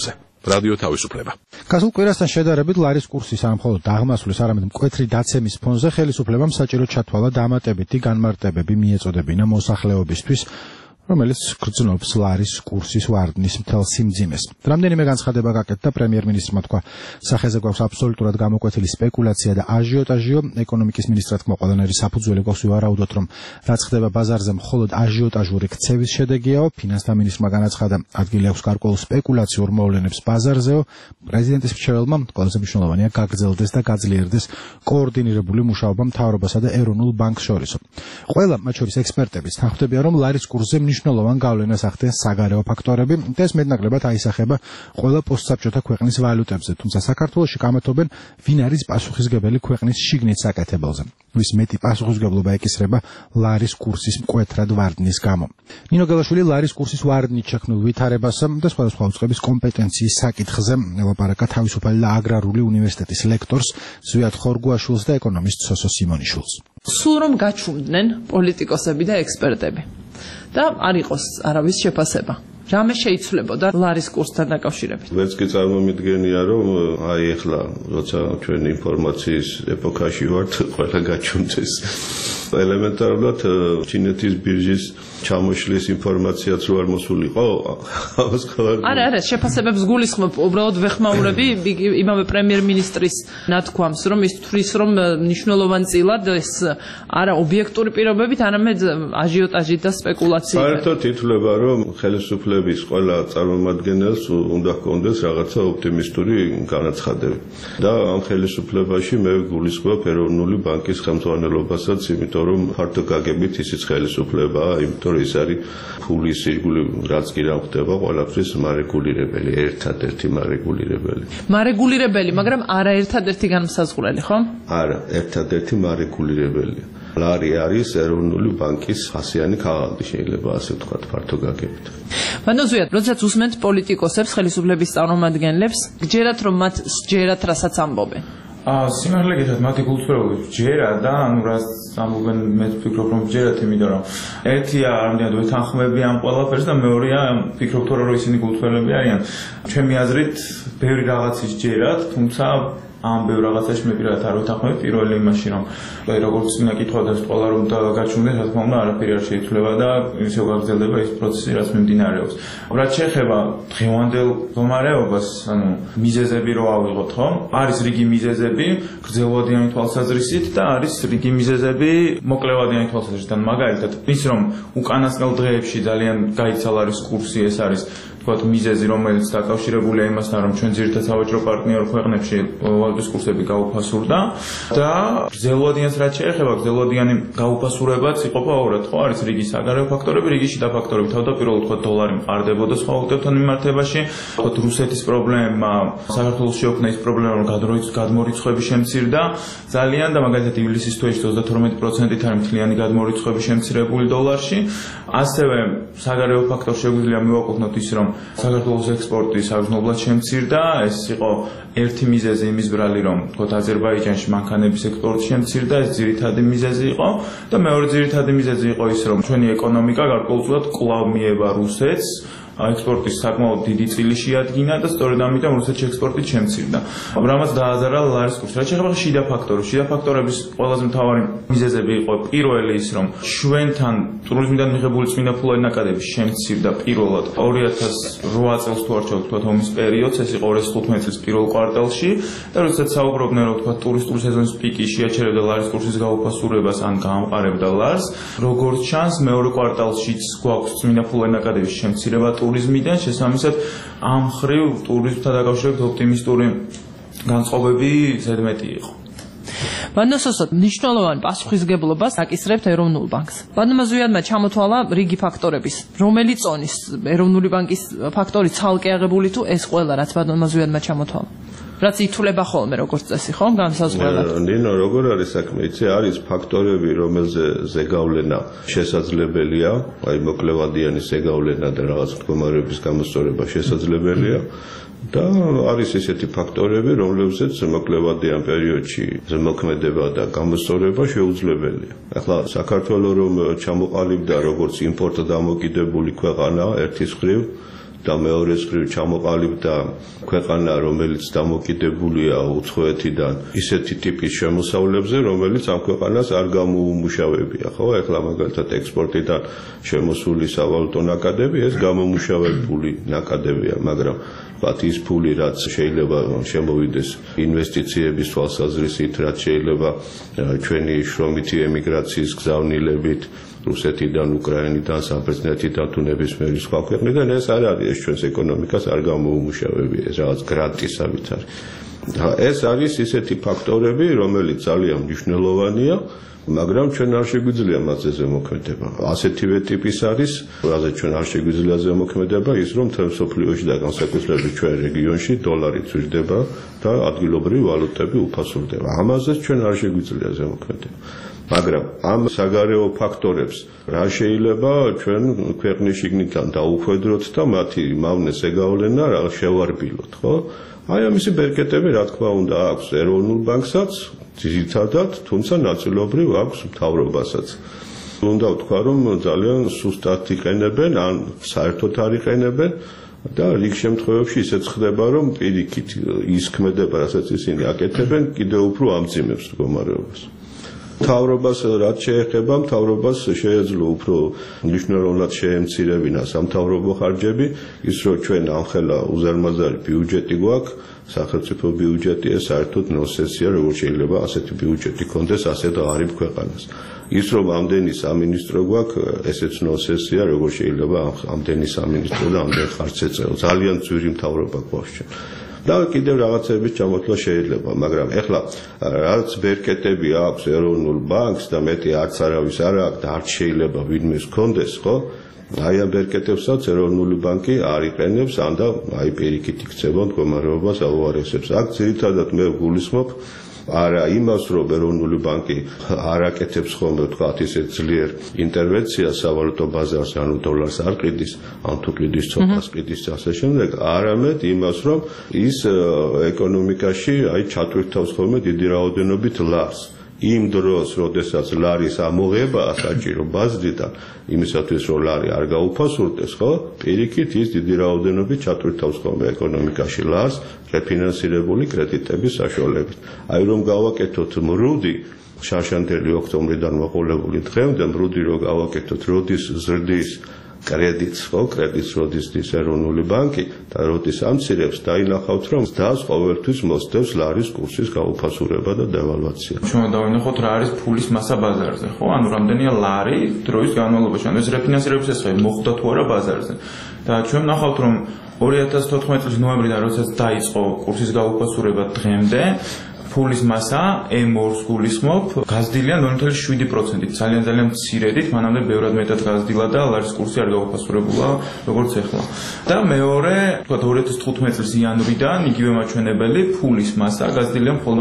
რადიო თავისუფლება. გასულ კვირასთან შედარებით ლარის კურსის არ მხოლოდ დაღმასვლის, არამედ მკვეთრი დაცემის ფონზე ხელისუფლებამ საჭიროდ ჩათვალა დამატებითი განმარტებები მიეწოდებინა მოსახლეობისთვის, რომელიც გრძნობს ლარის კურსის ვარდნის მთელ სიმძიმეს. რამდენიმე განცხადება გაკეთდა პრემიერ-მინისტრმა, თქვა, სახეზე გვაქვს აბსოლუტურად გამოკვეთილი სპეკულაცია და აჟიოტაჟიო. ეკონომიკის მინისტრმა თქვა, ყველანაირი საფუძველი გვაქვს ვივარაუდოთ, რომ რაც ხდება ბაზარზე მხოლოდ აჟიოტაჟური ქცევის შედეგიაო. ფინანსთა მინისტრმა განაცხადა, ადგილი აქვს გარკვეულ სპეკულაციურ მოვლენებს ბაზარზეო. პრეზიდენტის მრჩეველმა ყველაზე მნიშვნელოვანია გაგრძელდეს და გაძლიერდეს კოორდინირებული მუშაობა მთავრობასა და ეროვნულ ბანკს შორისო. ყველა, მათ შორის ექსპერტებიც, თანხმდებიან, რომ ლარის კურსზე მნიშვნელოვან გავლენას ახდენს საგარეო ფაქტორები და ეს მეტნაკლებად აისახება ყველა პოსტსაბჭოთა ქვეყნის ვალუტებზე, თუმცა საქართველოში კამათობენ ვინ არის პასუხისგებელი ქვეყნის შიგნით საკეთებელზე. ვის მეტი პასუხისგებლობა ეკისრება ლარის კურსის მკვეთრად ვარდნის გამო. ნინო გელაშვილი ლარის კურსის ვარდნით შექმნილ ვითარებას და სხვადასხვა უწყების კომპეტენციის საკითხზე ელაპარაკა თავისუფალი და აგრარული უნივერსიტეტის ლექტორს ზვიად ხორგუაშვილს და ეკონომისტ სოსო სიმონიშვილს. სულ რომ გაჩუმდნენ პოლიტიკოსები და ექსპერტები და არ იყოს არავის შეფასება. რამე შეიცვლებოდა ლარის კურსთან დაკავშირებით. ვერც კი წარმომიდგენია, რომ აი ახლა როცა ჩვენ ინფორმაციის ეპოქაში ვართ, ყველა გაჩუმდეს. ელემენტარულად ჩინეთის ბირჟის ჩამოშლის ინფორმაციაც რო არ მოსულიყო, ამას ხარ. არა, შეფასებებს გულისხმობ, უბრალოდ ვეხმაურები იმავე პრემიერ-მინისტრის ნათქვამს, რომ ის თვლის, რომ მნიშვნელოვანწილად ეს არა ობიექტური პირობებით, არამედ აჟიოტაჟით და სპეკულაციით. საერთოდ ითვლება, რომ ხელისუფლების ყველა წარმომადგენელს უნდა ჰქონდეს რაღაცა ოპტიმისტური განაცხადები. და ამ ხელისუფლებაში მე გულისხმობ ეროვნული ბანკის ხელმძღვანელობასაც, იმიტომ რომ ფართო გაგებით ისიც ხელისუფლებაა, იმიტომ რომ ის არის ფულის ირგვლივ რაც კი რა ხდება, ყველაფრის მარეგულირებელი, ერთადერთი მარეგულირებელი. მარეგულირებელი, მაგრამ არა ერთადერთი განმსაზღვრელი, ხო? არა, ერთადერთი მარეგულირებელია. ლარი არის ეროვნული ბანკის ასიანი ქაღალდი, შეიძლება ასე ვთქვათ, ფართო გაგებით. მანოზვიად, როდესაც უსმენთ პოლიტიკოსებს, ხელისუფლების წარმომადგენლებს, გჯერათ რომ მათ სჯერათ, რასაც ამბობენ. სიმართლე გითხრათ, მათი გულწრფელობით ჯერა და ანუ რაც ამბობენ, მე ვფიქრობ რომ ჯერათ, იმიტომ რომ ერთია რამდენად ვეთანხმებიან ყველაფერს და მეორეა ვფიქრობ რომ ისინი გულწრფელები არიან. ჩემი აზრით, ბევრი რაღაცის ჯერათ, თუმცა ამ ბევრ რაღაცაში მე პირადად არ ვეთანხმები პირველ იმაში, რომ როგორც მინდა კითხვა და ყველა რომ გაჩვენდეს, რა თქმა უნდა, არაფერი არ შეიცვლება და ისევ გაგრძელდება ის პროცესი, რაც მიმდინარეობს. რაც შეეხება დღევანდელ მდგომარეობას, ანუ მიზეზები რო ავიღოთ, ხო? არის რიგი მიზეზები გრძელვადიანი თვალსაზრისით და არის რიგი მიზეზები მოკლევადიანი თვალსაზრისით. მაგალითად, ის რომ უკანასკნელ დღეებში ძალიან გაიქცა ლარის კურსი, ეს არის მიზეზი, რომელიც დაკავშირებულია იმასთან, რომ ჩვენ ძირითადად სავაჭრო პარტნიორ ქვეყნებში ვალუტის კურსები გაუფასურდა და გრძელვადიანს რაც შეეხება, გრძელვადიანი გაუფასურებაც იყოფა ორად, ხო? არის რიგი საგარეო ფაქტორები, რიგი შიდა ფაქტორები. თავდაპირველად თქვა დოლარი მყარდებოდა სხვა ვალუტებთან მიმართებაში, თქვა რუსეთის პრობლემა, საქართველოს შეუქმნა ის პრობლემა, რომ გადმორიცხვები შემცირდა ძალიან და მაგალითად ივლისის თვეში 32%-ით არის მთლიანი გადმორიცხვები შემცირებული დოლარში. ასევე საგარეო ფაქტორს შეგვიძლია მივაკუთვნოთ ის, რომ საქართველოს ექსპორტი საგრძნობლად შემცირდა, ეს იყო ერთი მიზეზი იმის ბრალი, რომ თქოთ აზერბაიჯანში მანქანების ექსპორტი შემცირდა, ეს ძირითადი მიზეზი იყო და მეორე ძირითადი მიზეზი იყო ის, რომ ჩვენი ეკონომიკა გარკვეულწილად კვლავ მიევა რუსეთს, ექსპორტის საკმაოდ დიდი წილი შეადგინა და სწორედ ამიტომ რუსეთში ექსპორტი შემცირდა. რამაც დააზარა ლარის კურსი. რაც შეეხება შიდა ფაქტორებს, შიდა ფაქტორების ყველაზე მთავარი მიზეზები იყო პირველი ის, რომ ჩვენთან ტურიზმიდან მიღებული წმინდა ფულადი ნაკადები შემცირდა პირველად 2008 წელს თუ არ ჩავთქვათ ომის პერიოდს, ეს იყო 2015 წლის პირველ კვარტალში და როდესაც საუბრობდნენ, რომ თქვა ტურისტული სეზონის პიკი შეაჩერებდა ლარის კურსის გაუფასურებას ან გაამყარებდა ლარს, როგორც ჩანს მეორე კვარტალშიც გვაქვს წმინდა ფულადი ნაკადების შემცირება ტურიზმიდან, შესაბამისად ამ ხრივ ტურიზმთან დაკავშირებით ოპტიმისტური განწყობები ზედმეტი იყო. მანოსოსოთ მნიშვნელოვან პასუხისგებლობას აკისრებთ ეროვნულ ბანკს. ბანმაზვიადმა ჩამოთვალა რიგი ფაქტორების, რომელიც წონის ეროვნული ბანკის ფაქტორი ცალკე აღებული თუ ეს ყველა რაც ბანმაზვიადმა ჩამოთვალა. რაც ითვლება ხოლმე როგორც წესი, ხო, განსაზღვრელად. ნინო, როგორ არის საქმე? იცი, არის ფაქტორები, რომელზე ზეგავლენა შესაძლებელია, აი მოკლევადიანი ზეგავლენა და რაღაც მდგომარეობის გამოსწორება შესაძლებელია. და არის ესეთი ფაქტორები, რომლებზეც მოკლევადიან პერიოდში ზემოქმედება და გამოსწორება შეუძლებელია. ახლა საქართველოს რომ ჩამოყალიბდა როგორც იმპორტდამოკიდებული ქვეყანა ერთის მხრივ და მეორე მხრივ ჩამოყალიბდა ქვეყანა, რომელიც დამოკიდებულია უცხოეთიდან ისეთი ტიპის შემოსავლებზე, რომელიც ამ ქვეყანას არ გამოუმუშავებია, ხო? ეხლა მაგალითად ექსპორტიდან შემოსული სავალუტო ნაკადები, ეს გამომუშავებული ნაკადებია, მაგრამ ვთქვათ ის ფული, რაც შეიძლება შემოვიდეს ინვესტიციების თვალსაზრისით, რაც შეიძლება ჩვენი შრომითი ემიგრაციის გზავნილებით რუსეთიდან, უკრაინიდან, საბერძნეთიდან თუ ნებისმიერი სხვა ქვეყნიდან, ეს არ არის, ეს ჩვენს ეკონომიკას არ გამოუმუშავებია, ეს რაღაც გრანტისავით არის. ეს არის ისეთი ფაქტორები, რომელიც ძალიან მნიშვნელოვანია, მაგრამ ჩვენ არ შეგვიძლია მასზე ზემოქმედება. ასეთივე ტიპის არის, რაზეც ჩვენ არ შეგვიძლია ზემოქმედება, ის რომ მთელ მსოფლიოში და განსაკუთრებით ჩვენ რეგიონში დოლარი ცვირდება და ადგილობრივი ვალუტები უფასურდება. ამაზეც ჩვენ არ შეგვიძლია ზემოქმედება. მაგრამ ამ საგარეო ფაქტორებს რა შეიძლება ჩვენ ქვეყნის შიგნიდან დაუხვედროთ და მათი მავნეს ეგავლენა რა შევარბილოთ, ხო? აი ამისი ბერკეტები რა თქმა უნდა აქვს ეროვნულ ბანკსაც ძირითადად, თუმცა ნაწილობრივ აქვს მთავრობასაც. უნდა ვთქვა, რომ ძალიან სუსტად იყენებენ, ან საერთოდ არ იყენებენ და რიგ შემთხვევებში ისეც ხდება, რომ პირიქით ის ქმედება, რასაც ისინი აკეთებენ, კიდევ უფრო ამძიმებს მდგომარეობას. მთავრობას რაც შეეხება, მთავრობას შეეძლო უფრო მნიშვნელოვნად შეემცირებინა სამთავრობო ხარჯები, ის რომ ჩვენ ამხელა უზარმაზარი ბიუჯეტი გვაქვს, სახელმწიფო ბიუჯეტი, ეს საერთოდ ნონსენსია, როგორ შეიძლება ასეთი ბიუჯეტი ქონდეს ასეთ ღარიბ ქვეყანას. ის რომ ამდენი სამინისტრო გვაქვს, ესეც ნონსენსია, როგორ შეიძლება ამდენი სამინისტრო და ამდენ ხარჯს ეწეო. ძალიან ძვირი მთავრობა გვაქვს ჩვენ. და კიდევ რაღაცების ჩამოთვლა შეიძლება, მაგრამ ეხლა რაც ბერკეტები აქვს ეროვნულ ბანკს და მეტი არც არავის არ აქვს და არც შეიძლება ვინმეს ქონდეს, ხო? აი ამ ბერკეტებსაც ეროვნული ბანკი არ იყენებს, ან და აი პირიქით იქცევა მდგომარეობას აუარესებს. აქ ძირითადად მე გულისხმობ არა იმას, რომ ეროვნული ბანკი არ აკეთებს ხოლმე თქვათ ისე ძლიერ ინტერვენციას სავალუტო ბაზარს, ანუ დოლარს არ ყიდის, ან თუ ყიდის ცოტას ყიდის ასე შემდეგ, არამედ იმას, რომ ის ეკონომიკაში აი ჩატვირთავს ხოლმე დიდი რაოდენობით ლარს. იმ დროს, როდესაც ლარის ამოღებაა საჭირო ბაზრიდან, იმისათვის რომ ლარი არ გაუფასურდეს, ხო? პირიქით ის დიდი რაოდენობით ჩატვირთავს ხოლმე ეკონომიკაში ლარს რეფინანსირებული კრედიტების საშუალებით. აი რომ გავაკეთოთ მრუდი შარშანდელი ოქტომბრიდან მოყოლებული დღემდე მრუდი რომ გავაკეთოთ როდის ზრდის კრედიტს, ხო, კრედიტს როდის დის ეროვნული ბანკი და როდის ამცირებს, დაინახავთ რომ ზდას ყოველთვის მოსდევს ლარის კურსის გაუფასურება და დევალვაცია. ჩვენ დავინახოთ რა არის ფულის მასა ბაზარზე, ხო? ანუ რამდენია ლარი დროის განმავლობაში, ანუ ეს რეფინანსირების შესახებ მოხდა თუ არა ბაზარზე. და ჩვენ ვნახავთ რომ 2014 წლის ნოემბრიდან როდესაც დაიწყო კურსის გაუფასურება დღემდე ფულის მასა M2-ს გულისხმობ, გაზრდილია 0.7%-ით, ძალიან მცირედით, მანამდე ბევრად მეტად გაზრდილა და ლარის კურსი არ გაუფასურებულა, როგორც ეხლა. და მეორე, თქვათ 2015 წლის იანვრიდან იგივე მაჩვენებელი ფულის მასა გაზრდილია მხოლოდ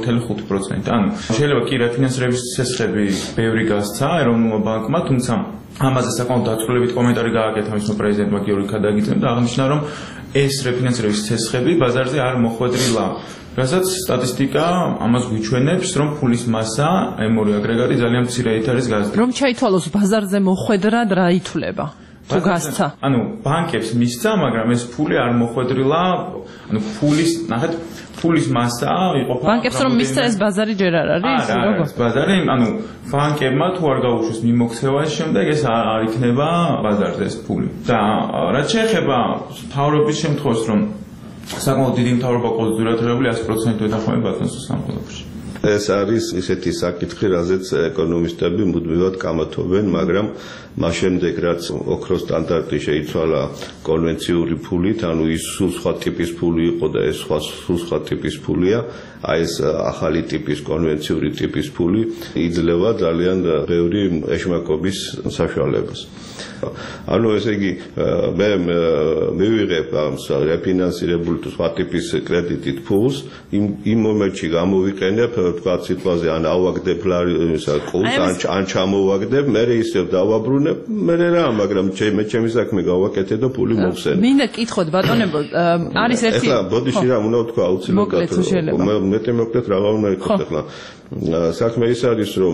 2.5%. ანუ შეიძლება კი რეფინანსირების წესები ბევრი გასცა ეროვნულმა ბანკმა, თუმცა ამაზე საკმაოდ დაწვრილებით კომენტარი გააკეთა მისმა პრეზიდენტმა გიორგი ქადაგიძემ და აღნიშნა, რომ ეს რეფინანსირების წესები ბაზარზე არ მოხვედრილა. რასაც სტატისტიკა ამას გვიჩვენებს, რომ ფულის მასა M2 აგრეგატი ძალიან მცირედით არის გაზრდილი. რომ ჩაითვალოს ბაზარზე მოხვედრად რა ითვლება? თუ გასცა. ანუ ბანკებს მისცა, მაგრამ ეს ფული არ მოხვედრილა, ანუ ნახეთ, ფულის მასა იყოფა. ბანკებს რომ მისცა ეს ბაზარი ჯერ არ არის, როგორ? ბაზარი, ანუ ბანკებმა თუ არ გაუშვეს მიმოქცევას შემდეგ ეს არ იქნება ბაზარზე ეს ფული. და რაც შეეხება მთავრობის შემთხვევას, რომ საკმაოდ დიდი მთავრობა ყოველდღიურად ღირებული 100% ეთანხმება ბატონს სამხედროში. ეს არის ისეთი საკითხი, რაზეც ეკონომისტები მუდმივად კამათობენ, მაგრამ მას შემდეგ რაც ოქროს სტანდარტი შეიცვალა კონვენციური ფულით, ანუ ის სულ სხვა ტიპის ფული იყო და ეს სულ სხვა ტიპის ფულია, აი ეს ახალი ტიპის კონვენციური ტიპის ფული იძლევა ძალიან ბევრი ეშმაკობის საშუალებას. ანუ ესე იგი მე მივიღებ ამ რეფინანსირებული თუ სხვა ტიპის კრედიტით ფულს, იმ მომენტში გამოვიყენებ თქვა სიტყვაზე ან ავაგდებ კულს ან ჩამოვაგდებ, მე ისევ დავაბრუნებ მე რა, მაგრამ ჩემი საქმე გავაკეთე და ფული მოვხსენე. მინდა კითხოთ ბატონებო, არის ერთი ეხლა ბოდიში რა უნდა ვთქვა აუცილებლად. მეტი მოკლედ რა უნდა ითქვათ ეხლა. საქმე ის არის, რომ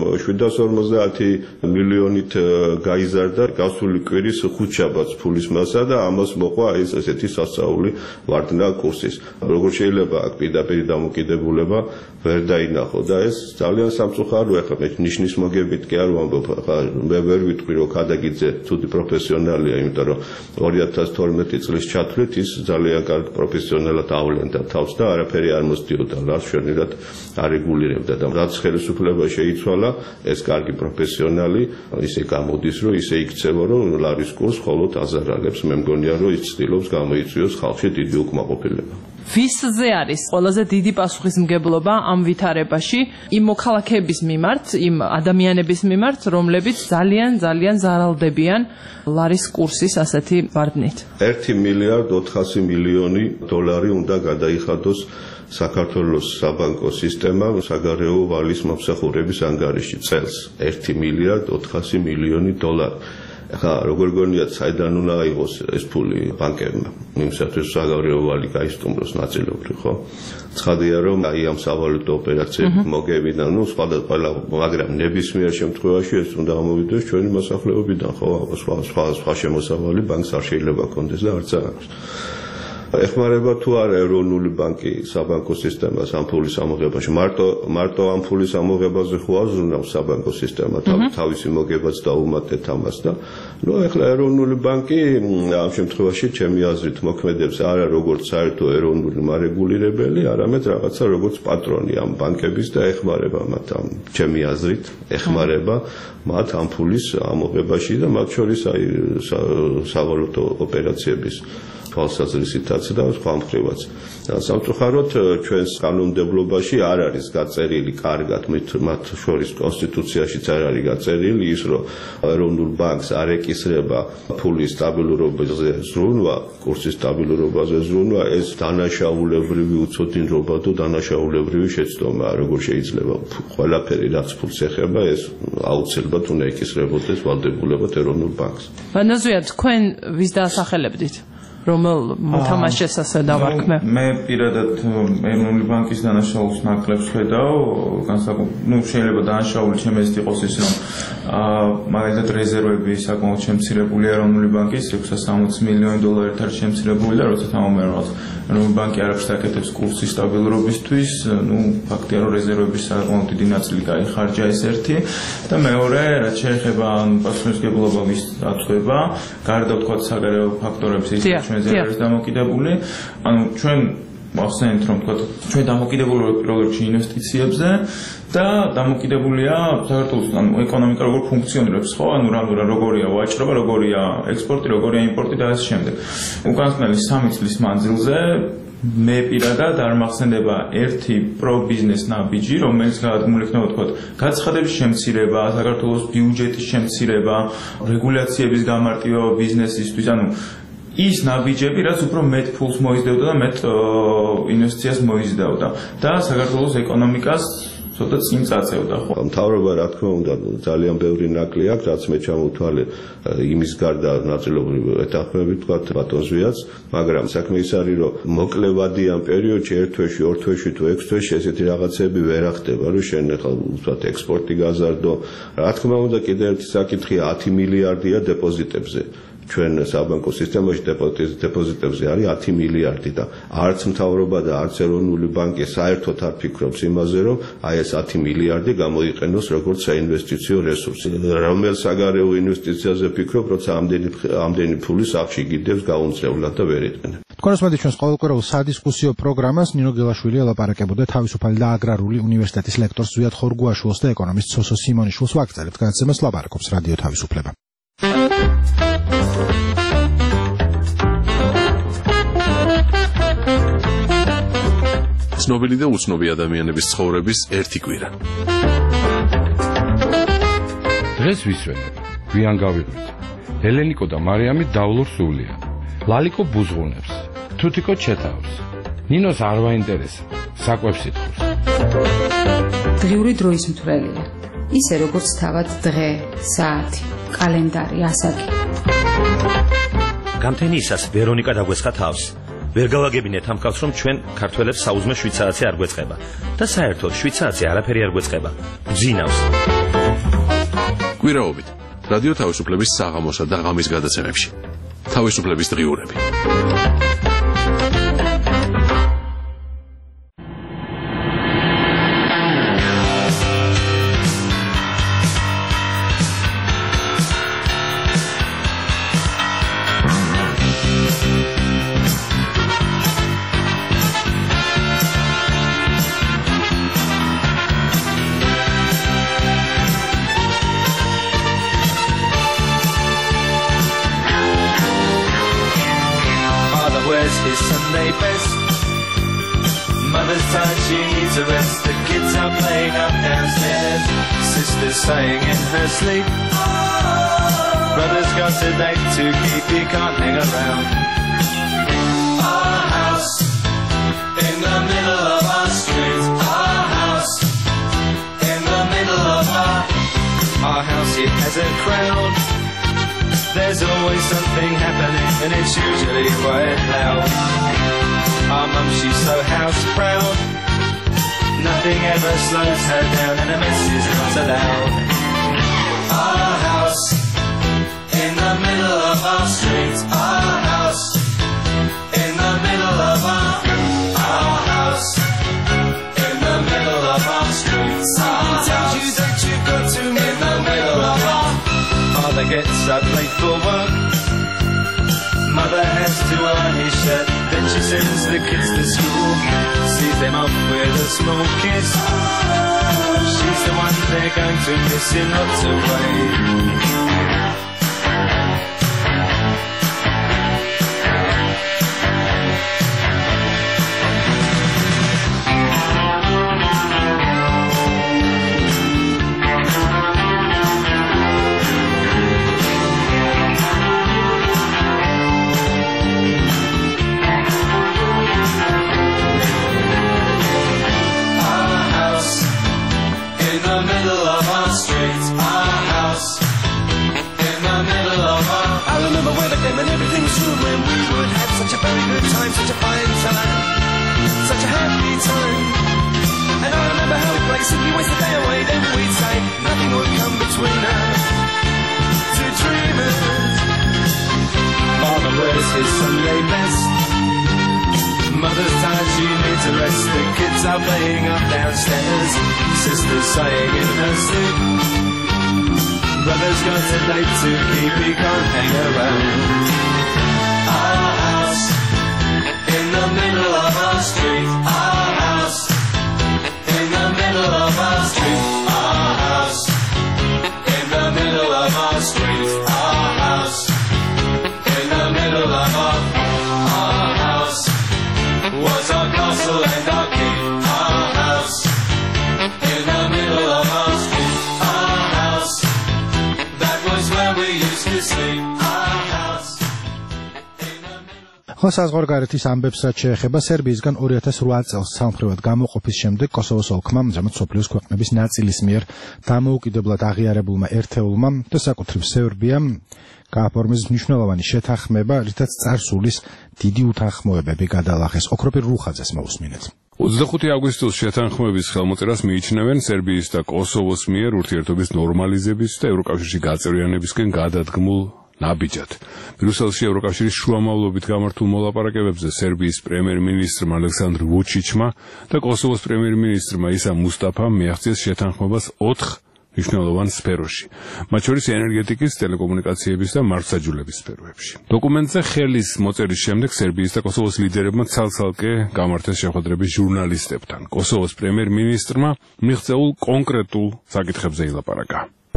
750 მილიონით გაიზარდა გასული კვირის ხუთშაბათს ფულის მასა და ამას მოყვა ეს ესეთი სასწაული ვარდნა კურსის. როგორ შეიძლება აქ პირდაპირ დამოკიდებულება ვერ დაინახო და ეს ძალიან სამწუხაროა. ეხლა მე ნიშნის მოგებით კი არ ვამბობ, მე ვერ ვიტყვი რომ ქადაგიძე ცუდი პროფესიონალია, იმიტომ რომ 2012 წლის ჩათვლით ის ძალიან კარგ პროფესიონალად ავლენდა თავს და არაფერი არ მოსდიოდა, რაც შვენიერად არეგულირებდა და რაც ხელისუფლება შეიცვალა, ეს კარგი პროფესიონალი ისე გამოდის, რომ ისე იქცევა, რომ ლარის კურს მხოლოდ აზარალებს. მე მგონია, რომ ის ცდილობს გამოიწვიოს ხალხში დიდი უკმაყოფილება. ვისზე არის ყველაზე დიდი პასუხისმგებლობა ამ ვითარებაში იმ მოქალაქეების მიმართ, იმ ადამიანების მიმართ, რომლებიც ძალიან ზარალდებიან ლარის კურსის ასეთი ვარდნით? 1 მილიარდ 400 მილიონი დოლარი უნდა გადაიხადოს საქართველოს საბანკო სისტემა საგარეო ვალის მომსახურების ანგარიში წელს. 1 მილიარდ 400 მილიონი დოლარი. ახლა როგორ გონიათ, საიდან უნდა აიღოს ეს ფული ბანკებმა? იმისათვის საგარეო ვალი გაისტუმროს ნაწილობრივ, ხო? ცხადია, რომ აი ამ სავალუტო ოპერაციები მოგებიდან, სხვადასხვა, მაგრამ ნებისმიერ შემთხვევაში ეს უნდა გამოვიდეს ჩვენი მოსახლეობიდან, ხო? სხვა შემოსავალი ბანკს არ შეიძლება ქონდეს და არც აქვს. ეხმარება თუ არა ეროვნული ბანკი საბანკო სისტემას ამ ფულის ამოღებაში? მარტო ამ ფულის ამოღებაზე ხო აზრუნავს საბანკო სისტემა თავისი მოგებაც დაუმატეთ ამას და ეხლა ეროვნული ბანკი ამ შემთხვევაში ჩემი აზრით მოქმედებს არა როგორც საერთო ეროვნული მარეგულირებელი, არამედ რაღაცა როგორც პატრონი ამ ბანკების და ეხმარება მათ ამ ჩემი აზრით ეხმარება მათ ამ ფულის ამოღებაში და მათ შორის აი სავალუტო ოპერაციების თვალსაზრისითაც და სხვა მხრივაც. სამწუხაროდ ჩვენს კანონმდებლობაში არ არის გაწერილი კარგად, მათ შორის კონსტიტუციაშიც არ არის გაწერილი ის, რომ ეროვნულ ბანკს არ ეკისრება ფულის სტაბილურობაზე ზრუნვა, კურსის სტაბილურობაზე ზრუნვა, ეს დანაშაულებრივი უცოდინრობა და დანაშაულებრივი შეცდომაა, როგორ შეიძლება ყველაფერი რაც ფულს ეხება, ეს აუცილებლად უნდა ეკისრებოდეს ვალდებულებად ეროვნულ ბანკს. ბანაზუია, თქვენ ვის დაასახელებდით? რომელ მოთამაშეს ასე დავარქმე? მე პირადად ეროვნული ბანკის დანაშაულს ნაკლებს ვხედავ, შეიძლება დანაშაული ჩემს იყოს ის, რომ მაგალითად რეზერვები საკმაოდ შემცირებული ეროვნული ბანკის 660 მილიონი დოლარით არის შემცირებული და როცა თამამერავს ეროვნული ბანკი არ აქვს საკეთებს კურსის სტაბილურობისთვის, ფაქტია რომ რეზერვების საკმაოდ დიდი ნაწილი გაიხარჯა ეს ერთი და მეორე, რაც შეეხება პასუხისმგებლობა ვის აწვება, გარდა თქვა საგარეო ფაქტორების ის ჩვენზე არის დამოკიდებული, ჩვენ ახსენეთ რომ თქვა ჩვენ დამოკიდებული პირველ რიგში ინვესტიციებზე და დამოკიდებულია საქართველოს ეკონომიკა როგორ ფუნქციონირებს, ხო? როგორია ვაჭრობა, როგორია ექსპორტი, როგორია იმპორტი და ასე შემდეგ. უკანასკნელი 3 წლის მანძილზე მე პირადად არ მახსენდება ერთი პრო-ბიზნეს ნაბიჯი, რომელიც გადადგმული იქნება თქვა გაცხადების შემცირება, საქართველოს ბიუჯეტის შემცირება, რეგულაციების გამარტივება ბიზნესისთვის, ის ნაბიჯები, რაც უფრო მეტ ფულს მოიზდევდა და მეტ ინვესტიციას მოიზდევდა და საქართველოს ეკონომიკას ცოტა წინ წაწევდა, ხო? მთავრობა რა თქმა უნდა ძალიან ბევრი ნაკლი აქვს, რაც მე ჩამოვთვალე იმის გარდა ნაწილობრივ ეთანხმებით თქვა ბატონზვიაც, მაგრამ საქმე ის არის, რომ მოკლევადიან პერიოდში 1 თვეში, 2 თვეში თუ 6 თვეში ესეთი რაღაცები ვერ ახდება, რომ შენ ახლა უბრალოდ ექსპორტი გაზარდო. რა თქმა უნდა კიდევ ერთი საკითხია 10 მილიარდია დეპოზიტებზე. ჩვენ საბანკო სისტემაში დეპოზიტებზე არის 10 მილიარდი და არც მთავრობა და არც ეროვნული ბანკი საერთოდ არ ფიქრობს იმაზე, რომ აი ეს 10 მილიარდი გამოიყენოს როგორც საინვესტიციო რესურსი. რომელ საგარეო ინვესტიციაზე ფიქრობ, როცა ამდენი ფული სახში გიდევს გაუნწევლად და ვერ იყენებ. თქვენს მოდით ჩვენს ყოველკვირეულ სადისკუსიო პროგრამას ნინო გელაშვილი ელაპარაკებოდა თავისუფალი და აგრარული უნივერსიტეტის ლექტორს ზვიად ხორგუაშვილს და ეკონომისტ სოსო სიმონიშვილს. ვაგრძელებთ განაცემას, ლაპარაკობს რადიო თავისუფლება. ცნობილი და უცნობი ადამიანების ცხოვრების ერთი კვირა. დღეს ვისვენებ, გვიან გავიღვით. ელენიკო და მარიამი დავლურ სულია. ლალიკო ბუზღუნებს, თუთიკო ჩეთავს. ნინოს არ ვაინტერესებს, საკვებს იტყვის. დღიური დროის მთვრელია. ისე როგორც თავად დღე, საათი, კალენდარი, ასაკი. გამთენიისას ვერონიკა დაგვესხა თავს. ვერ გავაგებინეთ ამ კაცს, რომ ჩვენ ქართველებს საუზმე შვიცარაცი არ გვეწყება და საერთოდ შვიცარაცი არაფერი არ გვეწყება. გძინავს. კვირაობით რადიო თავისუფლების საღამოსა და ღამის გადაცემებში. თავისუფლების დღიურები. His Sunday best. Mother's tired, she needs a rest. The kids are playing up downstairs. Sister's sighing in her sleep. Brother's got a date to keep, he can't hang around. Our house in the middle of our street. Our house in the middle of our house. It has a crowd. There's always something happening and it's usually quite loud. Our mum, she's so house proud. Nothing ever slows her down and a mess is not allowed. Our house in the middle of our street. Our house in the middle of our house in the middle of our street. Something tells you that you've got to in the middle of our Father gets up late for work. Mother has to iron his shirt. Then she sends the kids to school. Sees them off with a small kiss. She's the one they're going to miss in lots of ways. And everything was true when we would have such a very good time, such a fine time, such a happy time. And I remember how we'd play, simply waste the day away, then we'd say nothing would come between us. Two dreamers. Father wears his Sunday best. Mother's tired, she needs a rest. The kids are playing up downstairs. Sister's sighing in her sleep. Brother's got a date to keep, he can't hang around. Our house in the middle of our street. Our house in the middle of our street. Our house in the middle of our street. Our house in the middle of our house was our castle and our keep. Our house in the middle of our street. Our house where we used to sleep. Our house. ხო, საზღვარგარეთის ამბებს რაც შეეხება სერბიისგან 2008 წელს სამხრივად გამოყოფის შემდეგ კოსოვოს ოლქმა, ამჟამად სოფლიოს ქვეყნების ნაწილის მიერ დამოუკიდებლად აღიარებულმა ერთეულმა და საკუთრივ სერბიამ გააფორმეს მნიშვნელოვანი შეთანხმება, რითაც წარსულის დიდი უთანხმოებები გადალახეს. ოქროპირ რუხაძეს მოусმინეთ. 25 აგვისტოს შეთანხმების ხელმოწერას მიიჩნევენ სერბიის და კოსოვოს მიერ ურთიერთობის ნორმალიზების და ევროკავშირში გაწევრიანებისკენ გადადგმულ ნაბიჯად. ბრიუსელში ევროკავშირის შუამავლობით გამართულ მოლაპარაკებებზე სერბიის პრემიერ-მინისტრმა ალექსანდრ ვუჩიჩმა და კოსოვოს პრემიერ-მინისტრმა ისა მუსტაფამ მიაღწიეს შეთანხმებას 4 მნიშვნელოვან სფეროში, მათ შორის ენერგეტიკის, ტელეკომუნიკაციების და მართლმსაჯულების სფეროებში. დოკუმენტზე ხელის მოწერის შემდეგ სერბიის და კოსოვოს ლიდერებმა ცალ-ცალკე გამართეს შეხვედრები ჟურნალისტებთან. კოსოვოს პრემიერ-მინისტრმა მიღწეულ კონკრეტულ საკითხებზე ილაპარაკა.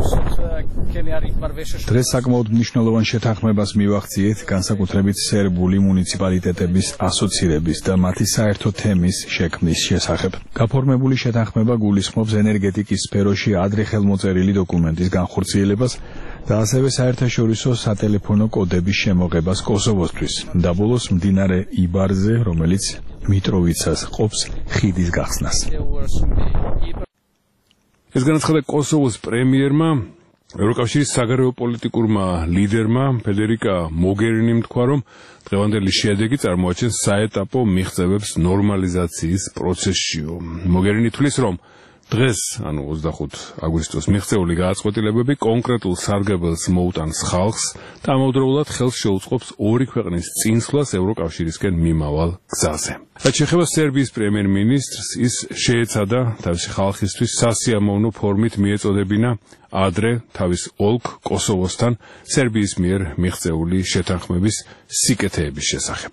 დღეს საკმაოდ მნიშვნელოვან შეთანხმებას მივახციეთ განსაკუთრებით სერბული მუნიციპალიტეტების ასოცირების და მათი საერთო თემის შექმნის შესახებ. გაფორმებული შეთანხმება გულისხმობს ენერგეტიკის სფეროში ადრე ხელმოწერილი დოკუმენტის განხორციელებას და ასევე საერთაშორისო სატელეფონო კოდების შემოღებას კოსოვოსთვის. და ბოლოს მდინარე იბარზე, რომელიც მიტროვიცას ყოფს, ხიდის გახსნას. ეს განაცხადა კოსოვოს პრემიერმა ევროკავშირის საგარეო პოლიტიკურმა ლიდერმა ფედერიკა მოგერინიმ თქვა, რომ დღევანდელი შედეგი წარმოაჩენს საეტაპო მიღწევებს ნორმალიზაციის პროცესშიო. მოგერინი თვლის, რომ დღეს, ანუ 25 აგვისტოს მიღწეული გააწყვეტილებები კონკრეტულ სარგებელს მოუტანს ხალხს და ამავდროულად ხელს შეუწყობს ორი ქვეყნის წინსვლას ევროკავშირისკენ მიმავალ გზაზე. რაც შეეხება სერბიის პრემიერ-მინისტრს, ის შეეცადა თავისი ხალხისთვის სასიამოვნო ფორმით მიეწოდებინა ადრე თავის ოლქ კოსოვოსთან სერბიის მიერ მიღწეული შეთანხმების სიკეთეების შესახებ.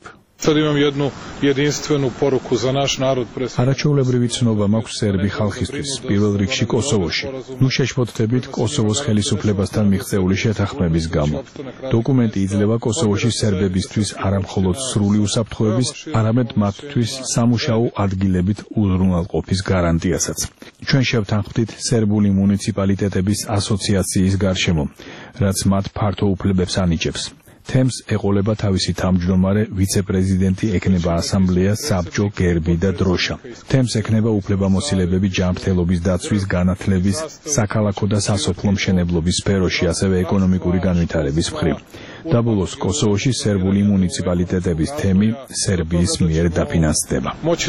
არაჩვეულებრივი ცნობა მაქვს სერბი ხალხისთვის, პირველ რიგში კოსოვოში. ნუ შეშფოთდებით კოსოვოს ხელისუფლებასთან მიღწეული შეთანხმების გამო. დოკუმენტი იძლევა კოსოვოში სერბებისთვის არამხოლოდ სრული უსაფრთხოების, არამედ მათთვის სამუშაო ადგილებით უზრუნველყოფის გარანტიასაც. ჩვენ შევთანხმდით სერბული მუნიციპალიტეტების ასოციაციის გარშემო, რაც მათ ფართო უფლებებს ანიჭებს. თემს ეყოლება თავისი თავმჯდომარე ვიცე-პრეზიდენტი, ექნება ასამბლეა, საბჭო, გერბი და დროშა. თემს ექნება უფლებამოსილებები ჯანმრთელობის დაცვის, განათლების, საქალაქო და სასოფლო მშენებლობის სფეროში, ასევე ეკონომიკური განვითარების მხრივ. და ბოლოს კოსოვოში სერბული მუნიციპალიტეტების თემი სერბიის მიერ დაფინანსდება.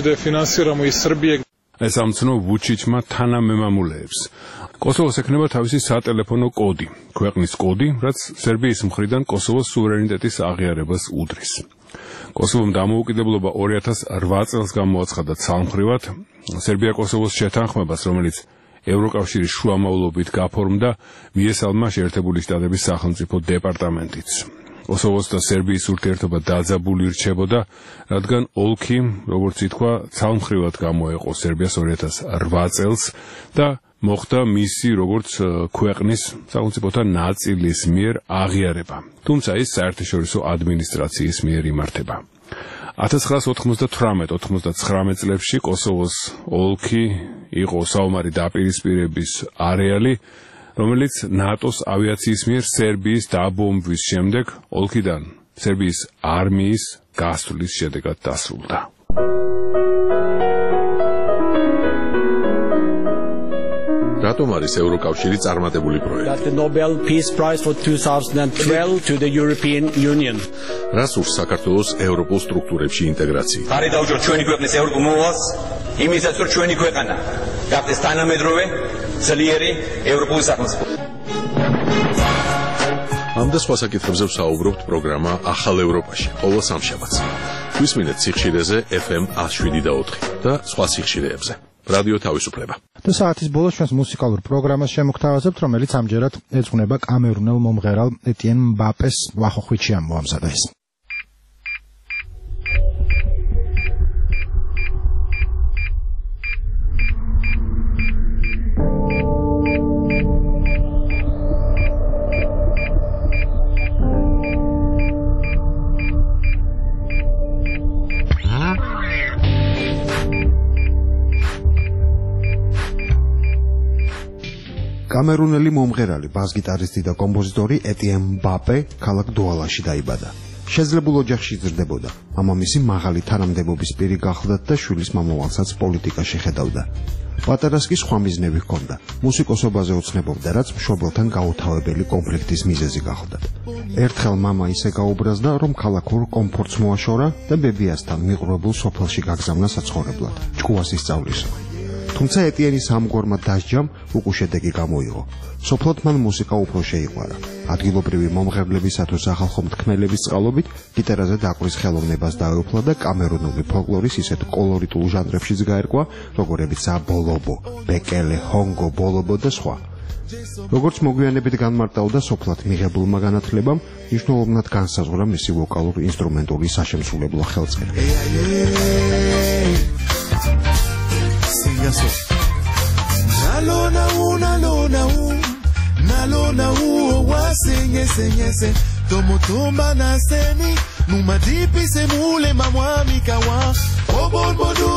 ეს ამცნო ვუჩიჩმა თანამემამულეებს. კოსოვოს ექნება თავისი სატელეფონო კოდი, ქვეყნის კოდი, რაც სერბიის მხრიდან კოსოვოს სუვერენიტეტის აღიარებას უდრის. კოსოვომ დამოუკიდებლობა 2008 წელს გამოაცხადა ცალმხრივად. სერბია კოსოვოს შეთანხმებას, რომელიც ევროკავშირის შუამავლობით გაფორმდა, მიესალმა შეერთებული შტატების სახელმწიფო დეპარტამენტიც. კოსოვოს და სერბიის ურთიერთობა დაძაბული რჩებოდა, რადგან ოლქი, როგორც ითქვა, ცალმხრივად გამოეყო სერბიას 2008 წელს და მოხდა მისი როგორც ქვეყნის სახელმწიფოთა ნაწილის მიერ აღიარება. თუმცა ის საერთაშორისო ადმინისტრაციის მიერ იმართება. 1998-99 წლებში კოსოვოს ოლქი იყო საომარი დაპირისპირების არეალი, რომელიც ნატოს ავიაციის მიერ სერბიის დაბომბვის შემდეგ ოლქიდან სერბიის არმიის გასვლის შედეგად დასრულდა. რატომ არის ევროკავშირი წარმატებული პროექტი? The Nobel Peace Prize for 2012 to the European Union. რას ურს საქართველოს ევროპულ სტრუქტურებში ინტეგრაცია? ხარი დაუჭირ ჩვენი ქვეყნის ევროპულ მოვალს, იმისაც რომ ჩვენი ქვეყანა გახდეს თანამედროვე, ძლიერი ევროპული სახელმწიფო. ამ და სხვა საკითხებზე ვსაუბრობთ პროგრამა ახალ ევროპაში, ყოველ სამშაბათს. გვისმინეთ სიხშირეზე FM 107.4 და სხვა სიხშირეებზე. რადიო თავისუფლება. და საათის ბოლოს ჩვენს მუსიკალურ პროგრამას შემოგთავაზებთ, რომელიც ამჯერად ეძღვნება კამერუნელ მომღერალ ეტიენ მბაპეს ვახოხვიჩი ამოამზადა ეს. კამერუნელი მომღერალი, ბას-გიტარისტი და კომპოზიტორი ეტიენ მბაპე ქალაქ დუალაში დაიბადა. შეძლებულ ოჯახში იზრდებოდა. მამამისი მაღალი თანამდებობის პირი გახლდათ და შვილის მომავალსაც პოლიტიკაში ხედავდა. პატარას კი სხვა მიზნები ჰქონდა. მუსიკოსობაზე ოცნებობდა, რაც მშობელთან გაუთავებელი კონფლიქტის მიზეზი გახლდათ. ერთხელ მამა ისე გაუბრაზდა, რომ ქალაქურ კომფორტს მოაშორა და ბებიასთან მიყრუებულ სოფელში გაგზავნა საცხოვრებლად. ჭკუას ისწავლისა. თუმცა ეტიენის ამგვარმა დასჯამ უკუ შედეგი გამოიღო. სოფლად მან მუსიკა უფრო შეიყვარა. ადგილობრივი მომღერლებისათვის ახალხო მთქმელების წყალობით გიტარაზე დაკვრის ხელოვნებას დაეუფლა და კამერუნული ფოლკლორის ისეთ კოლორიტულ ჟანრებშიც გაერკვა, როგორებიცაა ბოლობო, ბეკელე, ჰონგო, ბოლობო და სხვა. როგორც მოგვიანებით განმარტავდა სოფლად მიღებულმა განათლებამ, მნიშვნელოვნად განსაზღვრა მისი ვოკალურ-ინსტრუმენტული საშემსრულებლო ხელწერა. Nalona wasenyesenyese tomotomba naseni numadipi semule mamwami kawa obon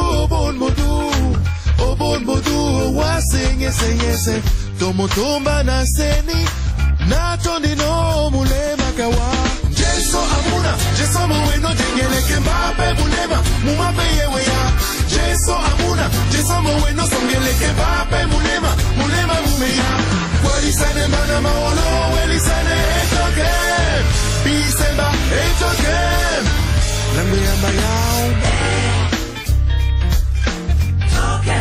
modu wasenyesenyese tomotomba naseni natondi no mule makawa jeso amuna jeso mweno jengeleke mbape bulema mumape yewe ya jeso amuna jeso Como bueno son que le que pape mulema, mulema mumeya. Guarisane mana maolo, guarisane etoke. Pisemba etoke. Lambe ambayao. Toke.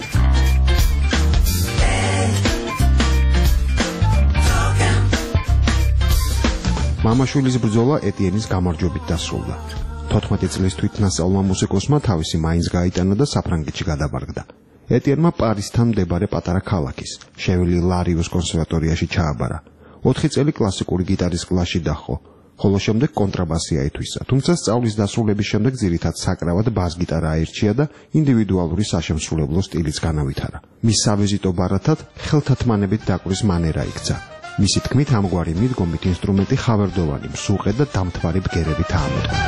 მამაშვილის ბრძოლა ეტიენის გამარჯვებით დასრულდა. 14 წლის თვითნასწავლმა მუსიკოსმა თავისი მაინც გაიტანა და საფრანგეთში გადაბარგდა. ეტიენმა პარიზთან მდებარე პატარა ქალაქის, შევილი ლარიოს კონსერვატორიაში ჩააბარა. 4 წელი კლასიკური გიტარის კლასში დაჰყო, ხოლო შემდეგ კონტრაბასი აითვისა. თუმცა სწავლის დასრულების შემდეგ ძირითად საკრავად ბას-გიტარა აირჩია და ინდივიდუალური საშემსრულებლო სტილიც განავითარა. მის სავიზიტო ბარათად ხელთათმანებით დაკვრის მანერა იქცა. მისი თქმით ამგვარი მიდგომით ინსტრუმენტი ხავერდოვანი, მსუყე და დამთვარი ბგერებით აამოწყდა.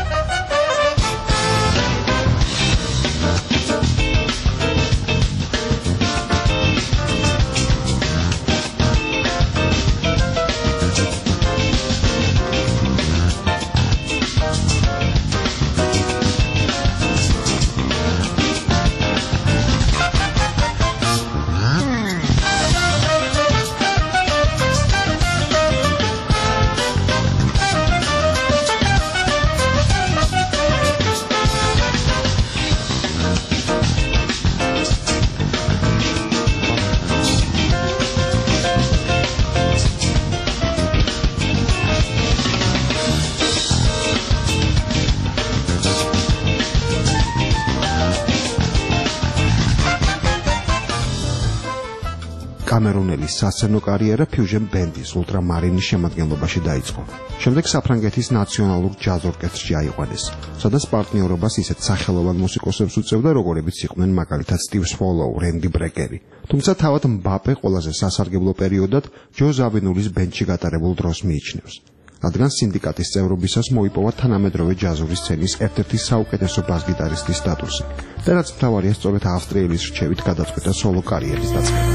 კამერუნელის სასცენო კარიერა ფიუჟენ ბენდის ულტრამარინის შემადგენლობაში დაიწყო. შემდეგ საფრანგეთის ნაციონალურ ჯაზ ორკესტრში აიყვანეს, სადაც პარტნიორობას ისეთ სახელოვან მუსიკოსებს უწევდა, როგორებიც იყვნენ მაგალითად სტივ სვოლოუ, რენდი ბრეკერი. თუმცა თავად მბაპე ყველაზე სასარგებლო პერიოდად ჯო ზავინულის ბენდში გატარებულ დროს მიიჩნევს. რადგან სინდიკატის წევრობისას მოიპოვა თანამედროვე ჯაზური სცენის ერთ-ერთი საუკეთესო ბას-გიტარისტის სტატუსი და რაც მთავარია, სწორედ ავსტრიელის რჩევით გადაწყვიტა სოლო კარიერის დაწყება.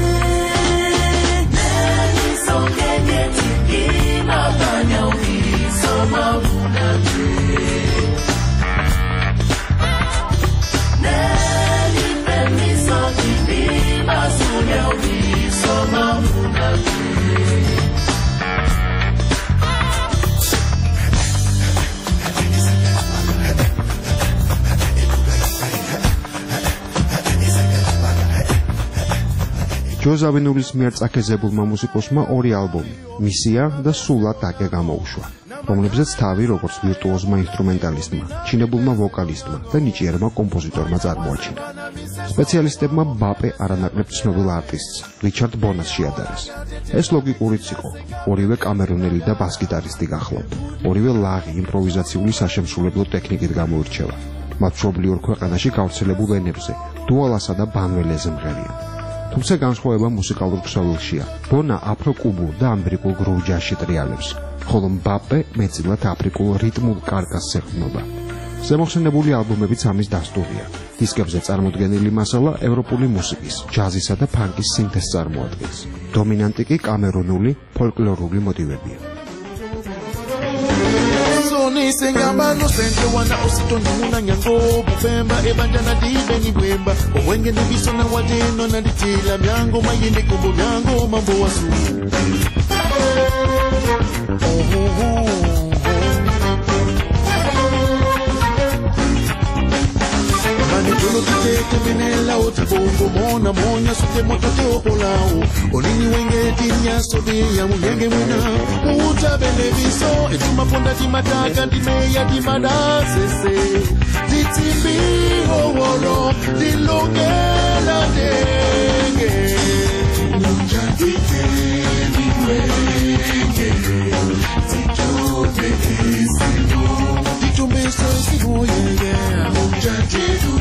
ჯო ზავინულის მიერ წაქეზებულმა მუსიკოსმა 2 ალბომი, მისია და სულა დაკე გამოუშვა, რომლებზეც თავი როგორც ვირტუოზმა ინსტრუმენტალისტმა, ჩინებულმა ვოკალისტმა და ნიჭიერმა კომპოზიტორმა წარმოაჩინა. სპეციალისტებმა მბაპე არანაკლებ ცნობილ არტისტს, რიჩარდ ბონას შეადარეს. ეს ლოგიკურიც იყო, ორივე კამერუნელი და ბას-გიტარისტი გახლავთ, ორივე ლაღი იმპროვიზაციული საშემსრულებლო ტექნიკით გამოირჩევა. მათ მშობლიურ ქვეყანაში გავრცელებულ ენებზე, დუალასა და ბანველეზე მღერიან. თუმცა განსხვავება მუსიკალურ ქსოვილშია. ბონა აფრო-კუბურ და ამერიკულ გრუვ ჯაზში ტრიალებს, ხოლო მბაპე მეტწილად აფრიკულ რიტმულ კარკასს ეყრდნობა. ზემოხსენებული ალბომებიც ამის დასტურია. დისკებზე წარმოდგენილი მასალა ევროპული მუსიკის, ჯაზისა და ფანკის სინთეზს წარმოადგენს. დომინანტი კი კამერუნული ფოლკლორული მოტივებია. Sengamba no sente wana ositoni muna nyango bufemba ebandana dibe ni bwemba owenge ndibiso na wajeno na ditila myango mayende kumbo myango mambo wasu Manitolo kitete minela otibongo mona monya sute moto teopolao Olini wenge tinya sobe ya muyenge mwena Uta bele viso etuma ponda timataka Dimeya dimadasese Ditimbi howolo Dilongela denge Mujadite diwenge Tijube isibo Tijube isibo yenge Mujadite